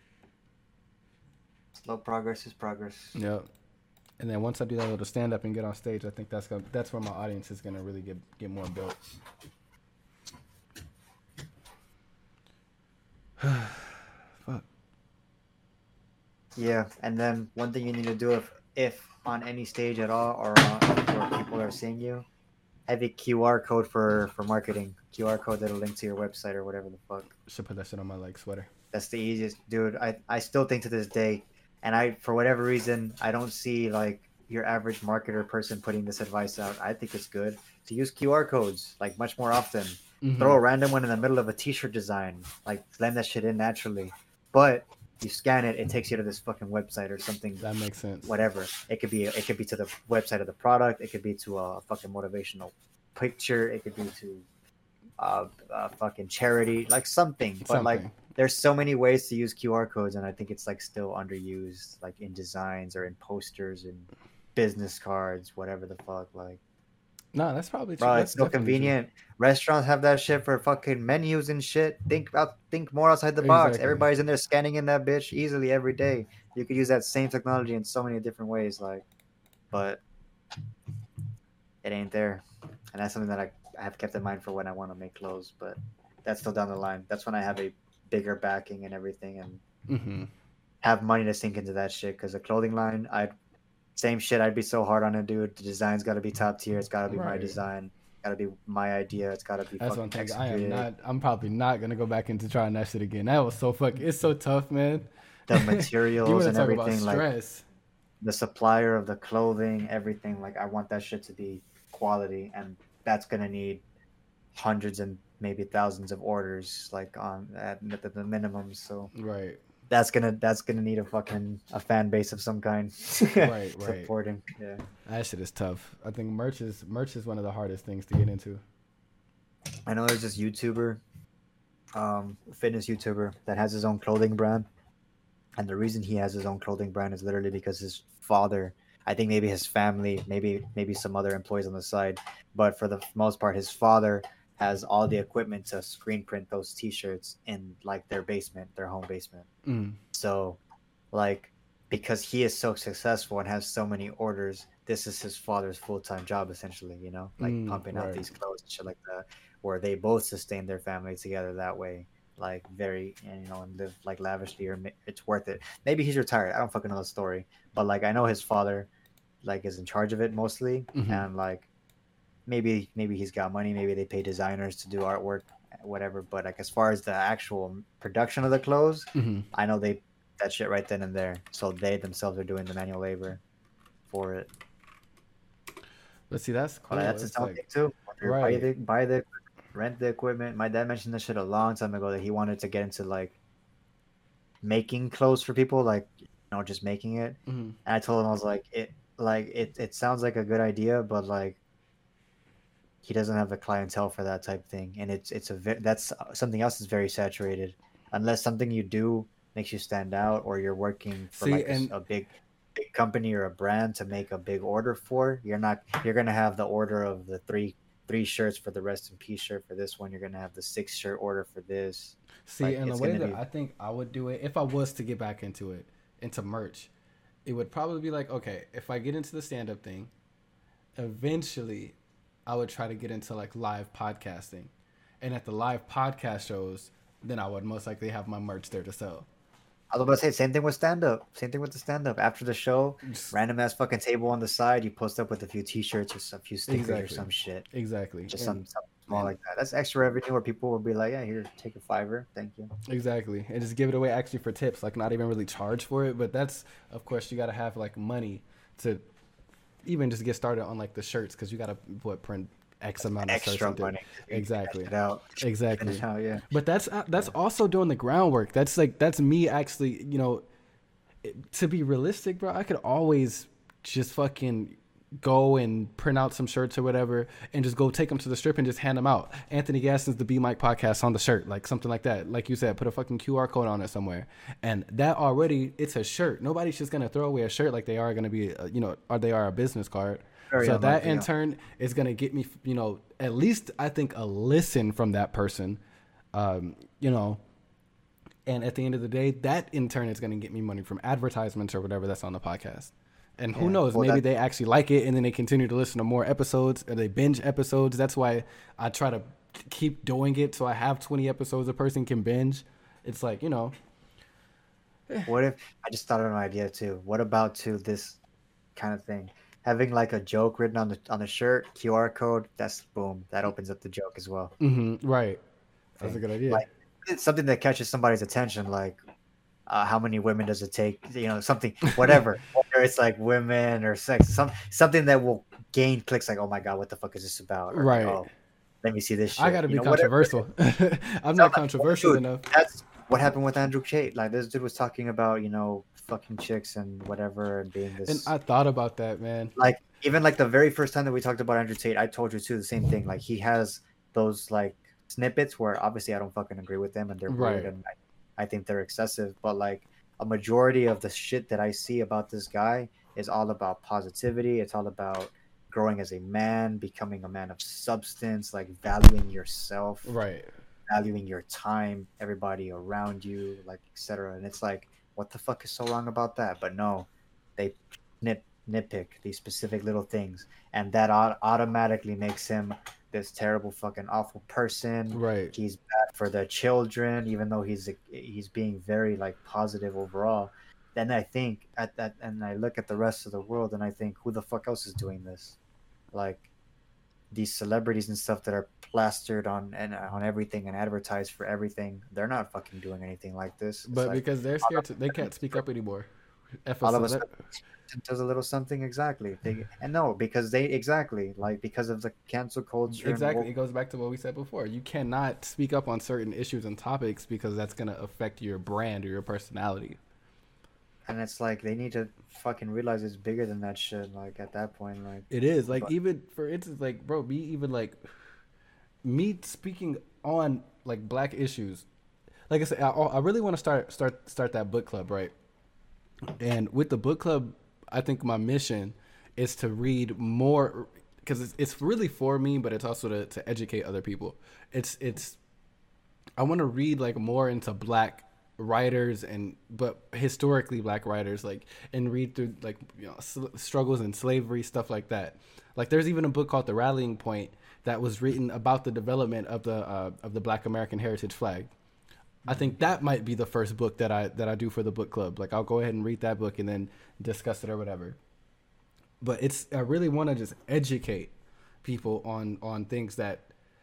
Slow progress is progress. Yep. And then once I do that little stand up and get on stage, I think that's gonna that's where my audience is gonna really get get more built. Fuck. Yeah, and then one thing you need to do if if on any stage at all or uh, where people are seeing you, have a Q R code for for marketing. Q R code that'll link to your website or whatever the fuck. Should put that shit on my like sweater. That's the easiest, dude. I I still think to this day, and I for whatever reason I don't see like your average marketer person putting this advice out. I think it's good to use Q R codes like much more often. Mm-hmm. Throw a random one in the middle of a T-shirt design, like blend that shit in naturally. But you scan it, it takes you to this fucking website or something. That makes sense. Whatever. It could be. It could be to the website of the product. It could be to a fucking motivational picture. It could be to uh, a fucking charity, like something. But Something. like, there's so many ways to use Q R codes, and I think it's like still underused, like in designs or in posters and business cards, whatever the fuck. Like, No, that's probably true. bro, That's it's so definitely true. convenient. Restaurants have that shit for fucking menus and shit. Think about, think more outside the box. Exactly. Everybody's in there scanning in that bitch easily every day. You could use that same technology in so many different ways, like, but it ain't there, and that's something that I, I have kept in mind for when I want to make clothes. But that's still down the line. That's when I have a bigger backing and everything, and Mm-hmm. have money to sink into that shit. Because the clothing line, I'd same shit. I'd be so hard on it, dude. The design's got to be top tier. It's got to be my Right. design. Got to be my idea. It's got to be That's fucking one thing. I am executed. not. I'm probably not gonna go back into trying that shit again. That was so fuck. It's so tough, man. The you materials want to and talk everything, about like stress? the supplier of the clothing, everything. Like I want that shit to be quality, and that's gonna need hundreds and maybe thousands of orders, like on at, at the minimum. So Right. that's gonna that's gonna need a fucking a fan base of some kind. Right. Right. Supporting. Yeah. That shit is tough. I think merch is merch is one of the hardest things to get into. I know there's this YouTuber, um, fitness YouTuber that has his own clothing brand, and the reason he has his own clothing brand is literally because his father, I think maybe his family, maybe maybe some other employees on the side, but for the most part, his father has all the equipment to screen print those T-shirts in like their basement, their home basement. Mm. So, like, because he is so successful and has so many orders, this is his father's full-time job essentially, you know, like Mm, pumping out right. these clothes and shit like that, where they both sustain their family together that way, like very, and, you know, and live like lavishly, or ma- it's worth it. Maybe he's retired. I don't fucking know the story, but like I know his father, like, is in charge of it mostly, Mhm. and like maybe maybe he's got money, maybe they pay designers to do artwork, whatever. But like as far as the actual production of the clothes, Mm-hmm. I know they that shit right then and there. So they themselves are doing the manual labor for it. But see, that's cool. But that's It's its own like- thing too. Buy right. the buy the rent the equipment. My dad mentioned this shit a long time ago that he wanted to get into like making clothes for people, like, you know, just making it. Mhm. And I told him, I was like, it like it it sounds like a good idea, but like he doesn't have the clientele for that type thing, and it's it's a ve- that's something else is very saturated. Unless something you do makes you stand out, or you're working for See, like a, s- and- a big big company or a brand to make a big order for, you're not you're gonna have the order of the three three shirts for the rest in peace shirt for this one. You're gonna have the six shirt order for this. See, Like, and the it's way gonna that be- I think I would do it, if I was to get back into it, into merch, it would probably be like, okay, if I get into the stand up thing, eventually I would try to get into like live podcasting. And at the live podcast shows, then I would most likely have my merch there to sell. I was about to say same thing with stand up. Same thing with the stand up. After the show, Just- random ass fucking table on the side, you post up with a few t-shirts or some few stickers or Exactly. some shit. Exactly. Just And- some something small and- like that. That's extra revenue where people will be like, yeah, here, take a fiver, thank you. Exactly. And just give it away actually for tips, like not even really charge for it. But that's, of course, you got to have like money to even just get started on like the shirts, because you got to what print X amount of shirts. Extra and do- money. Exactly. Get it out. Exactly. Finish out, yeah. But that's uh, that's also doing the groundwork. That's like that's me actually, you know, it- to be realistic, bro. I could always just fucking go and print out some shirts or whatever and just go take them to the strip and just hand them out. Anthony Gaston's The B Mike Podcast on the shirt, like something like that. Like you said, put a fucking Q R code on it somewhere. And that already, it's a shirt. Nobody's just going to throw away a shirt like they are going to be, uh, you know, or they are a business card. Very so that in turn is going to get me, you know, at least I think a listen from that person, um, you know, and at the end of the day, that in turn is going to get me money from advertisements or whatever that's on the podcast. And who yeah, knows, well, maybe that, they actually like it and then they continue to listen to more episodes or they binge episodes. That's why I try to keep doing it so I have twenty episodes a person can binge. It's like, you know. What if, I just thought of an idea too. What about to this kind of thing? Having like a joke written on the on the shirt, Q R code, that's boom. That opens up the joke as well. Mm-hmm, right. That's a good idea. Like, it's something that catches somebody's attention, like, Uh, how many women does it take? You know, something, whatever. Whether it's like women or sex, some something that will gain clicks. Like, oh my god, what the fuck is this about? Or, right. Oh, let me see this shit. I got to be you know, controversial. I'm not controversial dude, enough. That's what happened with Andrew Tate. Like, this dude was talking about, you know, fucking chicks and whatever, and being this. And I thought about that, man. Like, even like the very first time that we talked about Andrew Tate, I told you too the same thing. Like, he has those like snippets where obviously I don't fucking agree with them, and they're right. weird, and I, I think they're excessive, but like. A majority of the shit that I see about this guy is all about positivity. It's all about growing as a man, becoming a man of substance, like valuing yourself, right? Valuing your time, everybody around you, like et cetera. And it's like, what the fuck is so wrong about that? But no, they nit nitpick these specific little things, and that auto- automatically makes him this terrible fucking awful person. Right. He's bad for the children, even though he's he's being very like positive overall. Then I think at that, and I look at the rest of the world, and I think, who the fuck else is doing this? Like these celebrities and stuff that are plastered on and on everything and advertised for everything. They're not fucking doing anything like this. It's but like, because they're scared, to, they can't speak up anymore. All of a sudden, does a little something exactly, they, and no, because they exactly like because of the cancel culture. Exactly, and it goes back to what we said before. You cannot speak up on certain issues and topics because that's gonna affect your brand or your personality. And it's like they need to fucking realize it's bigger than that shit. Like at that point, like it is. Like but, even for instance, like bro, me even like me speaking on like black issues. Like I said, I, I really want to start start start that book club, right? And with the book club, I think my mission is to read more because it's, it's really for me, but it's also to, to educate other people. It's it's I want to read like more into black writers and but historically black writers, like, and read through like, you know, sl- struggles and slavery, stuff like that. Like there's even a book called The Rallying Point that was written about the development of the uh, of the Black American Heritage Flag. I think that might be the first book that I that I do for the book club. Like I'll go ahead and read that book and then discuss it or whatever. But it's I really want to just educate people on on things that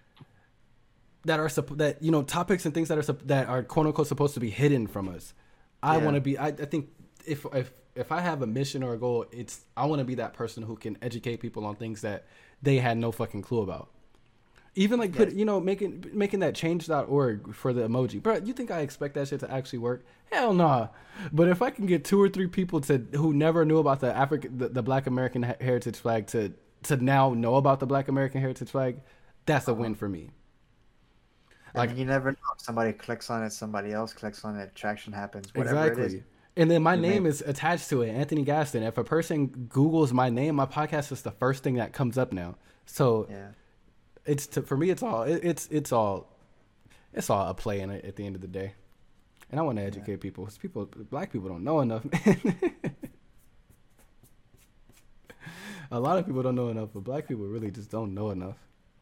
that are that you know topics and things that are that are quote unquote supposed to be hidden from us. I yeah. want to be. I, I think if if if I have a mission or a goal, it's I want to be that person who can educate people on things that they had no fucking clue about. Even like put, you know, making making that change dot org for the emoji. Bro, you think I expect that shit to actually work? Hell nah. But if I can get two or three people to who never knew about the African the, the Black American Heritage Flag to to now know about the Black American Heritage Flag, that's a win for me. Like, and you never know. Somebody clicks on it, somebody else clicks on it, traction happens, whatever exactly. it is. And then my you name may... is attached to it, Anthony Gaston. If a person Googles my name, my podcast is the first thing that comes up now. So yeah. It's to, for me. It's all. It, it's it's all. It's all a play in it at the end of the day, and I want to educate yeah. people. People, black people don't know enough. A lot of people don't know enough, but black people really just don't know enough.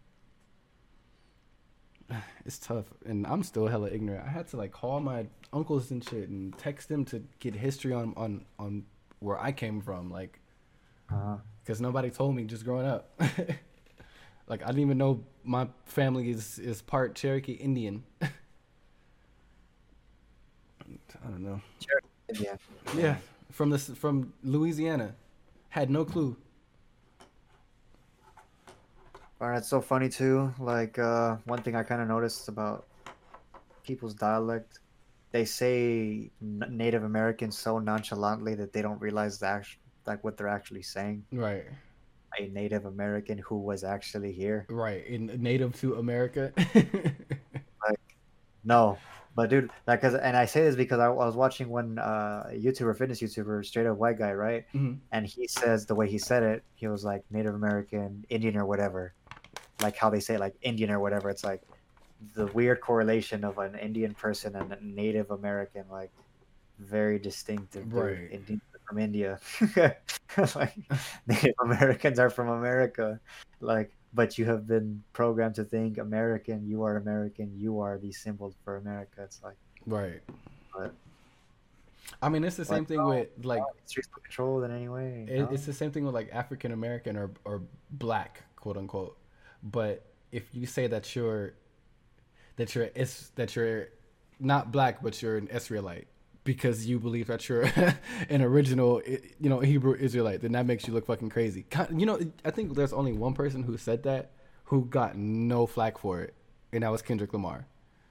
It's tough, and I'm still hella ignorant. I had to like call my uncles and shit and text them to get history on on on where I came from, like, because uh-huh. nobody told me just growing up. Like, I didn't even know my family is, is part Cherokee Indian. I don't know. Cherokee Indian. Yeah, from this from Louisiana. Had no clue. Alright, it's so funny too. Like, uh, one thing I kind of noticed about people's dialect, they say Native Americans so nonchalantly that they don't realize the act- like what they're actually saying. Right. a Native American who was actually here. Right, in native to America. Like, no, but dude, like, cause, and I say this because I, I was watching one uh YouTuber, fitness YouTuber, straight up white guy, right? Mhm. And he says the way he said it, he was like Native American, Indian, or whatever, like how they say it, like Indian or whatever. It's like the weird correlation of an Indian person and a Native American, like very distinctive. Dude. Right. Indian from India, like Native Americans are from America, like. But you have been programmed to think American. You are American. You are these symbols for America. It's like, Right. but I mean, it's the same like, thing no, with like no, it's controlled in any way. it, no? it's the same thing with like African American or or black, quote unquote. But if you say that you're that you're is that you're not black but you're an Israelite because you believe that you're an original, you know, Hebrew Israelite, then that makes you look fucking crazy. You know, I think there's only one person who said that who got no flack for it, and that was Kendrick Lamar.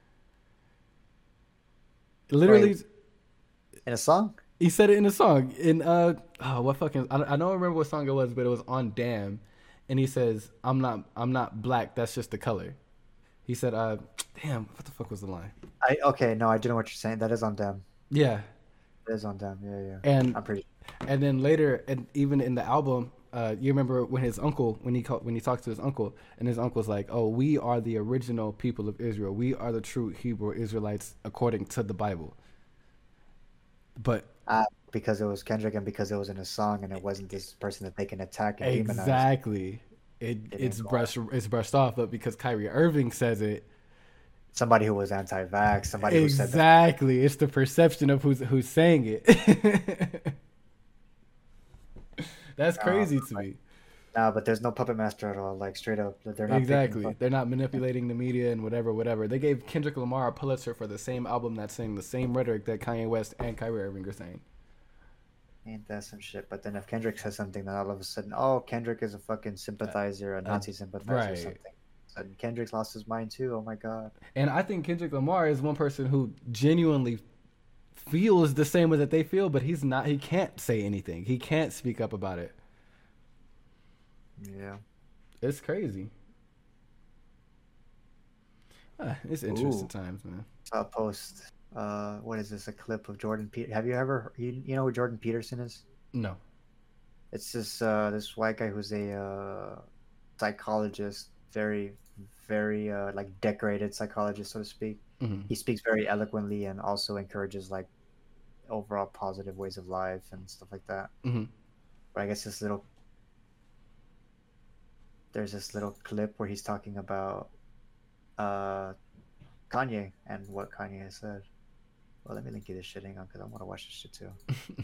Literally, Wait, in a song? he said it in a song. In uh, oh, what fucking? I, I don't remember what song it was, but it was on Damn, and he says, "I'm not, I'm not black. That's just the color." He said, "Uh, damn, what the fuck was the line?" I okay, no, I do know what you're saying. That is on them. Yeah, It is on them. Yeah, yeah. and I'm pretty. and then later, and even in the album, uh, you remember when his uncle, when he called, when he talks to his uncle, and his uncle's like, "Oh, we are the original people of Israel. We are the true Hebrew Israelites according to the Bible." But Uh, because it was Kendrick and because it was in a song and it wasn't this person that they can attack and demonize. exactly, it It it's ain't brushed it's brushed off. But because Kyrie Irving says it, Somebody who was anti-vax, somebody who said that. exactly, it's the perception of who's who's saying it. That's crazy to me. No, but there's no puppet master at all. Like straight up, they're not Exactly. picking- They're not manipulating the media and whatever, whatever. They gave Kendrick Lamar a Pulitzer for the same album that's saying the same rhetoric that Kanye West and Kyrie Irving are saying. Ain't that some shit? But then if Kendrick says something, then all of a sudden, oh, Kendrick is a fucking sympathizer, a Nazi sympathizer, right. or something. And Kendrick's lost his mind too. Oh my god. And I think Kendrick Lamar is one person who genuinely feels the same way that they feel, but he's not. He can't say anything. He can't speak up about it. Yeah. It's crazy. Ah, it's interesting Ooh. times, man. Saw a post. Uh, what is this? A clip of Jordan Peter. Have you ever? You, you know who Jordan Peterson is? No. It's this uh this white guy who's a uh, psychologist, very very uh like decorated psychologist, so to speak. Mm-hmm. He speaks very eloquently and also encourages like overall positive ways of life and stuff like that. Mm-hmm. But I guess this little there's this little clip where he's talking about uh Kanye and what Kanye has said. Well, let me link you this shit. Hang on, because I want to watch this shit too.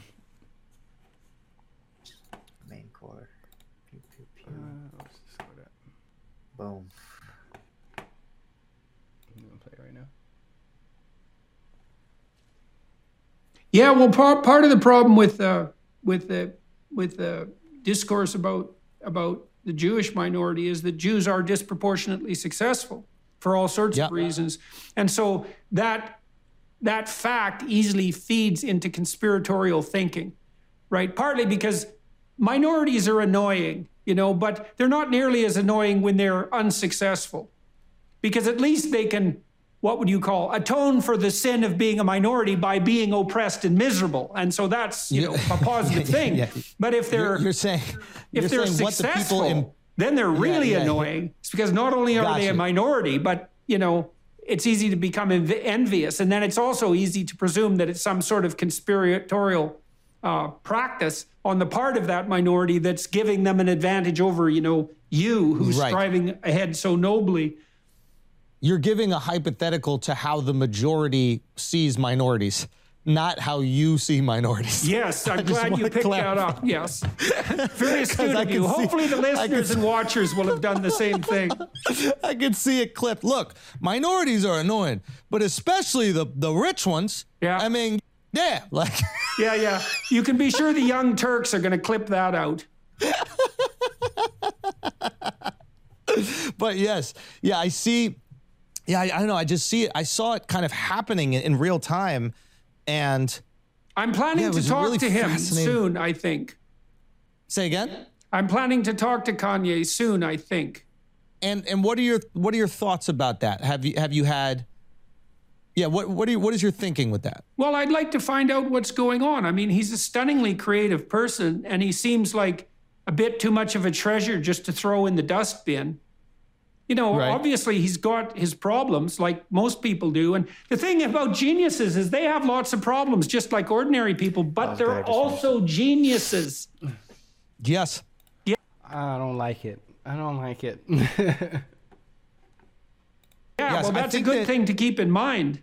Main core. Pew, pew, pew. Uh, let's just go to that. Boom. I'm gonna play it right now. Yeah, well, part part of the problem with uh, with the with the discourse about about the Jewish minority is that Jews are disproportionately successful for all sorts Yeah. of reasons, and so that that fact easily feeds into conspiratorial thinking, right? Partly because minorities are annoying, you know, but they're not nearly as annoying when they're unsuccessful, because at least they can, what would you call, atone for the sin of being a minority by being oppressed and miserable. And so that's, you know, a positive thing. Yeah. But if they're You're, you're saying if you're they're saying what the successful, people in then they're really yeah. annoying. It's because not only are they a Gotcha. minority, but, you know, it's easy to become env- envious. And then it's also easy to presume that it's some sort of conspiratorial uh, practice on the part of that minority that's giving them an advantage over, you know, you who's Right. striving ahead so nobly. you're giving a hypothetical to how the majority sees minorities, not how you see minorities. Yes, I'm just glad you wanna picked clarify. that up. Yes. Very astute I of can you. see- Hopefully the I can listeners and see- watchers will have done the same thing. I can see it clipped. Look, minorities are annoying, but especially the the rich ones. Yeah. I mean, yeah, like Yeah, yeah. You can be sure the Young Turks are going to clip that out. but yes, yeah, I see. Yeah, I, I don't know. I just see it. I saw it kind of happening in, in real time, and I'm planning Yeah, it to was talk really to him fascinating. soon, I think. say again. I'm planning to talk to Kanye soon, I think. And and what are your what are your thoughts about that? Have you have you had Yeah, what what are you, what is your thinking with that? Well, I'd like to find out what's going on. I mean, he's a stunningly creative person, and he seems like a bit too much of a treasure just to throw in the dustbin. You know, Right. obviously he's got his problems like most people do. And the thing about geniuses is they have lots of problems, just like ordinary people, but was they're gonna just also geniuses. Yes. I don't like it. I don't like it. Yeah, Yes, well, I that's a think good that- thing to keep in mind.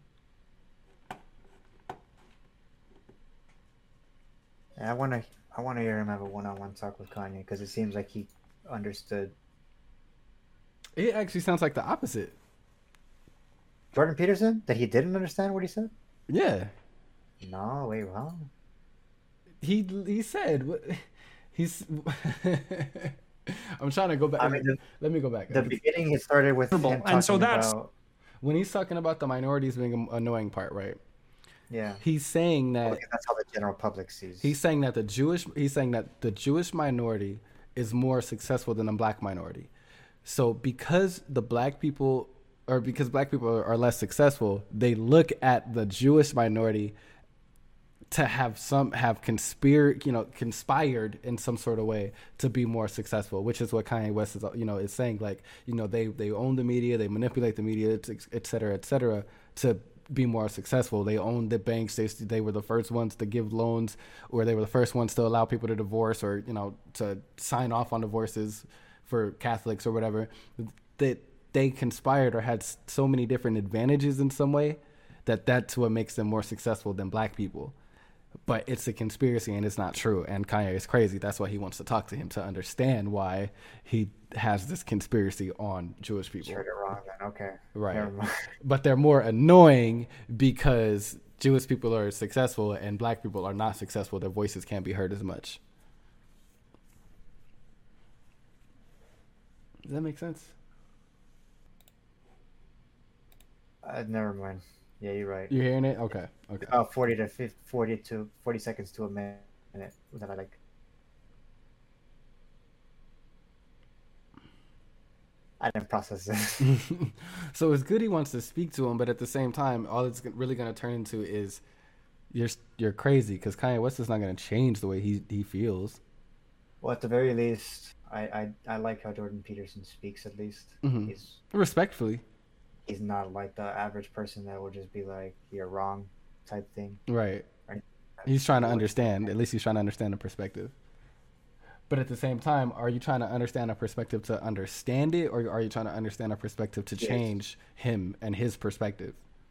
I want to I want to hear him have a one-on-one talk with Kanye because it seems like he understood. It actually sounds like the opposite. Jordan Peterson, that he didn't understand what he said? Yeah. No, wait, what? He he said what he's I'm trying to go back. I mean, the- Let me go back. The beginning, it started with him And talking so that's- about, When he's talking about the minorities being an annoying part, right? yeah, He's saying that because that's how the general public sees. he's saying that the Jewish he's saying that the Jewish minority is more successful than the black minority. So because the black people or because black people are, are less successful, they look at the Jewish minority to have some have conspire you know conspired in some sort of way to be more successful, which is what Kanye West is you know is saying, like, you know they they own the media, they manipulate the media, et cetera, et cetera, to be more successful. They own the banks. They they were the first ones to give loans, or they were the first ones to allow people to divorce, or you know to sign off on divorces for Catholics or whatever. That they conspired or had so many different advantages in some way that that's what makes them more successful than black people. But it's a conspiracy and it's not true. And Kanye is crazy. That's why he wants to talk to him to understand why he has this conspiracy on Jewish people. Heard it wrong then. Okay. Right. Never mind. But they're more annoying because Jewish people are successful and black people are not successful. Their voices can't be heard as much. Does that make sense? Uh, never mind. Yeah, you're right. You're hearing it? Okay. Okay. About forty to fifty, forty to forty seconds to a minute that I like. I didn't process it. So it's good he wants to speak to him, but at the same time, all it's really going to turn into is you're you're crazy, because Kanye West is not going to change the way he, he feels. Well, at the very least, I, I, I like how Jordan Peterson speaks. At least Mhm. he's Respectfully. he's not like the average person that will just be like, "You're wrong," type thing. Right. Right. He's trying to understand. At least he's trying to understand the perspective. But at the same time, are you trying to understand a perspective to understand it, or are you trying to understand a perspective to Yes. change him and his perspective?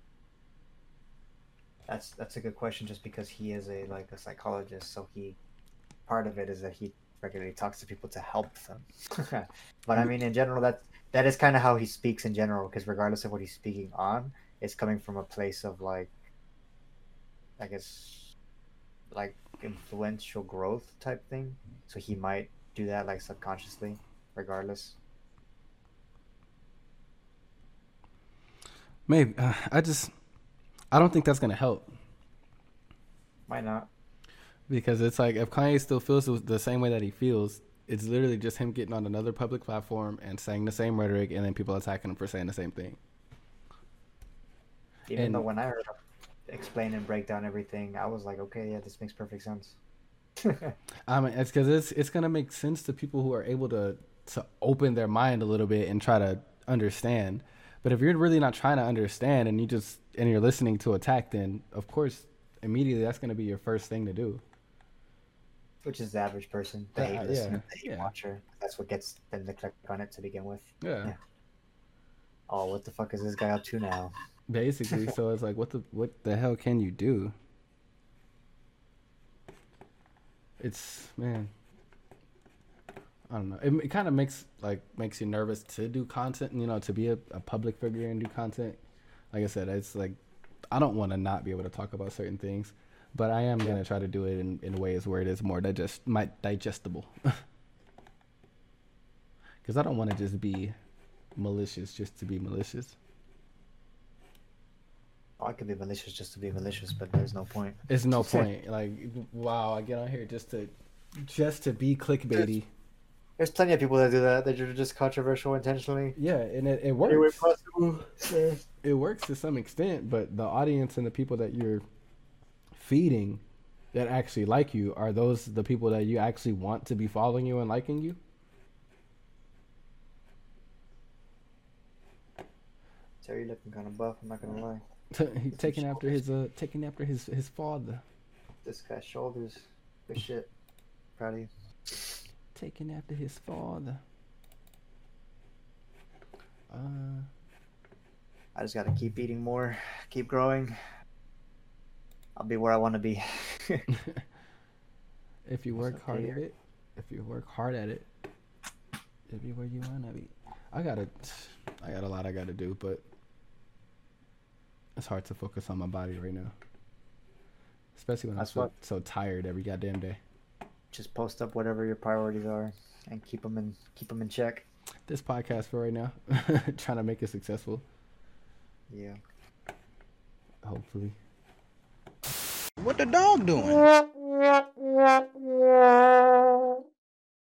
That's that's a good question. Just because he is a like a psychologist, so he part of it is that he regularly talks to people to help them. But I mean, in general, that that is kind of how he speaks in general. Because regardless of what he's speaking on, it's coming from a place of like, I guess, like influential growth type thing. So he might do that like subconsciously, regardless. Maybe. Uh, I just, I don't think that's going to help. Might not. Because it's like, if Kanye still feels the same way that he feels, it's literally just him getting on another public platform and saying the same rhetoric, and then people attacking him for saying the same thing. Even And- though when I heard him explain and break down everything, I was like, okay, yeah, this makes perfect sense. I mean, it's because it's it's gonna make sense to people who are able to to open their mind a little bit and try to understand. But if you're really not trying to understand and you just and you're listening to attack, then of course immediately that's gonna be your first thing to do. Which is the average person, the Uh, hate yeah, listener, the hate yeah. watcher. That's what gets them to click on it to begin with. Yeah, Yeah. Oh, what the fuck is this guy up to now? basically. So it's like, what the what the hell can you do? It's man, I don't know. It, it kind of makes like makes you nervous to do content. You know, to be a, a public figure and do content. Like I said, it's like I don't want to not be able to talk about certain things, but I am gonna try to do it in, in ways where it is more digest my digestible. Because I don't want to just be malicious just to be malicious. Oh, I could be malicious just to be malicious, but there's no point. It's no point. Like, wow, I get on here just to just to be clickbaity. There's plenty of people that do that. That are just controversial intentionally. Yeah, and it, it Any way works. possible. Yeah. It works to some extent, but the audience and the people that you're feeding that actually like you, are those the people that you actually want to be following you and liking you? Terry looking kind of buff. I'm not gonna lie. He taking after his uh taking after his his father. This guy's shoulders. Good shit. Proud of you. Taking after his father. Uh, I just gotta keep eating more, keep growing. I'll be where I want to be. if you work okay hard at here. it, if you work hard at it, it'll be where you wanna be. I gotta, I got a lot I gotta do, but it's hard to focus on my body right now, especially when That's I'm so, what- so tired every goddamn day. Just post up whatever your priorities are and keep them in keep them in check. This podcast for right now, trying to make it successful. Yeah. Hopefully. What the dog doing?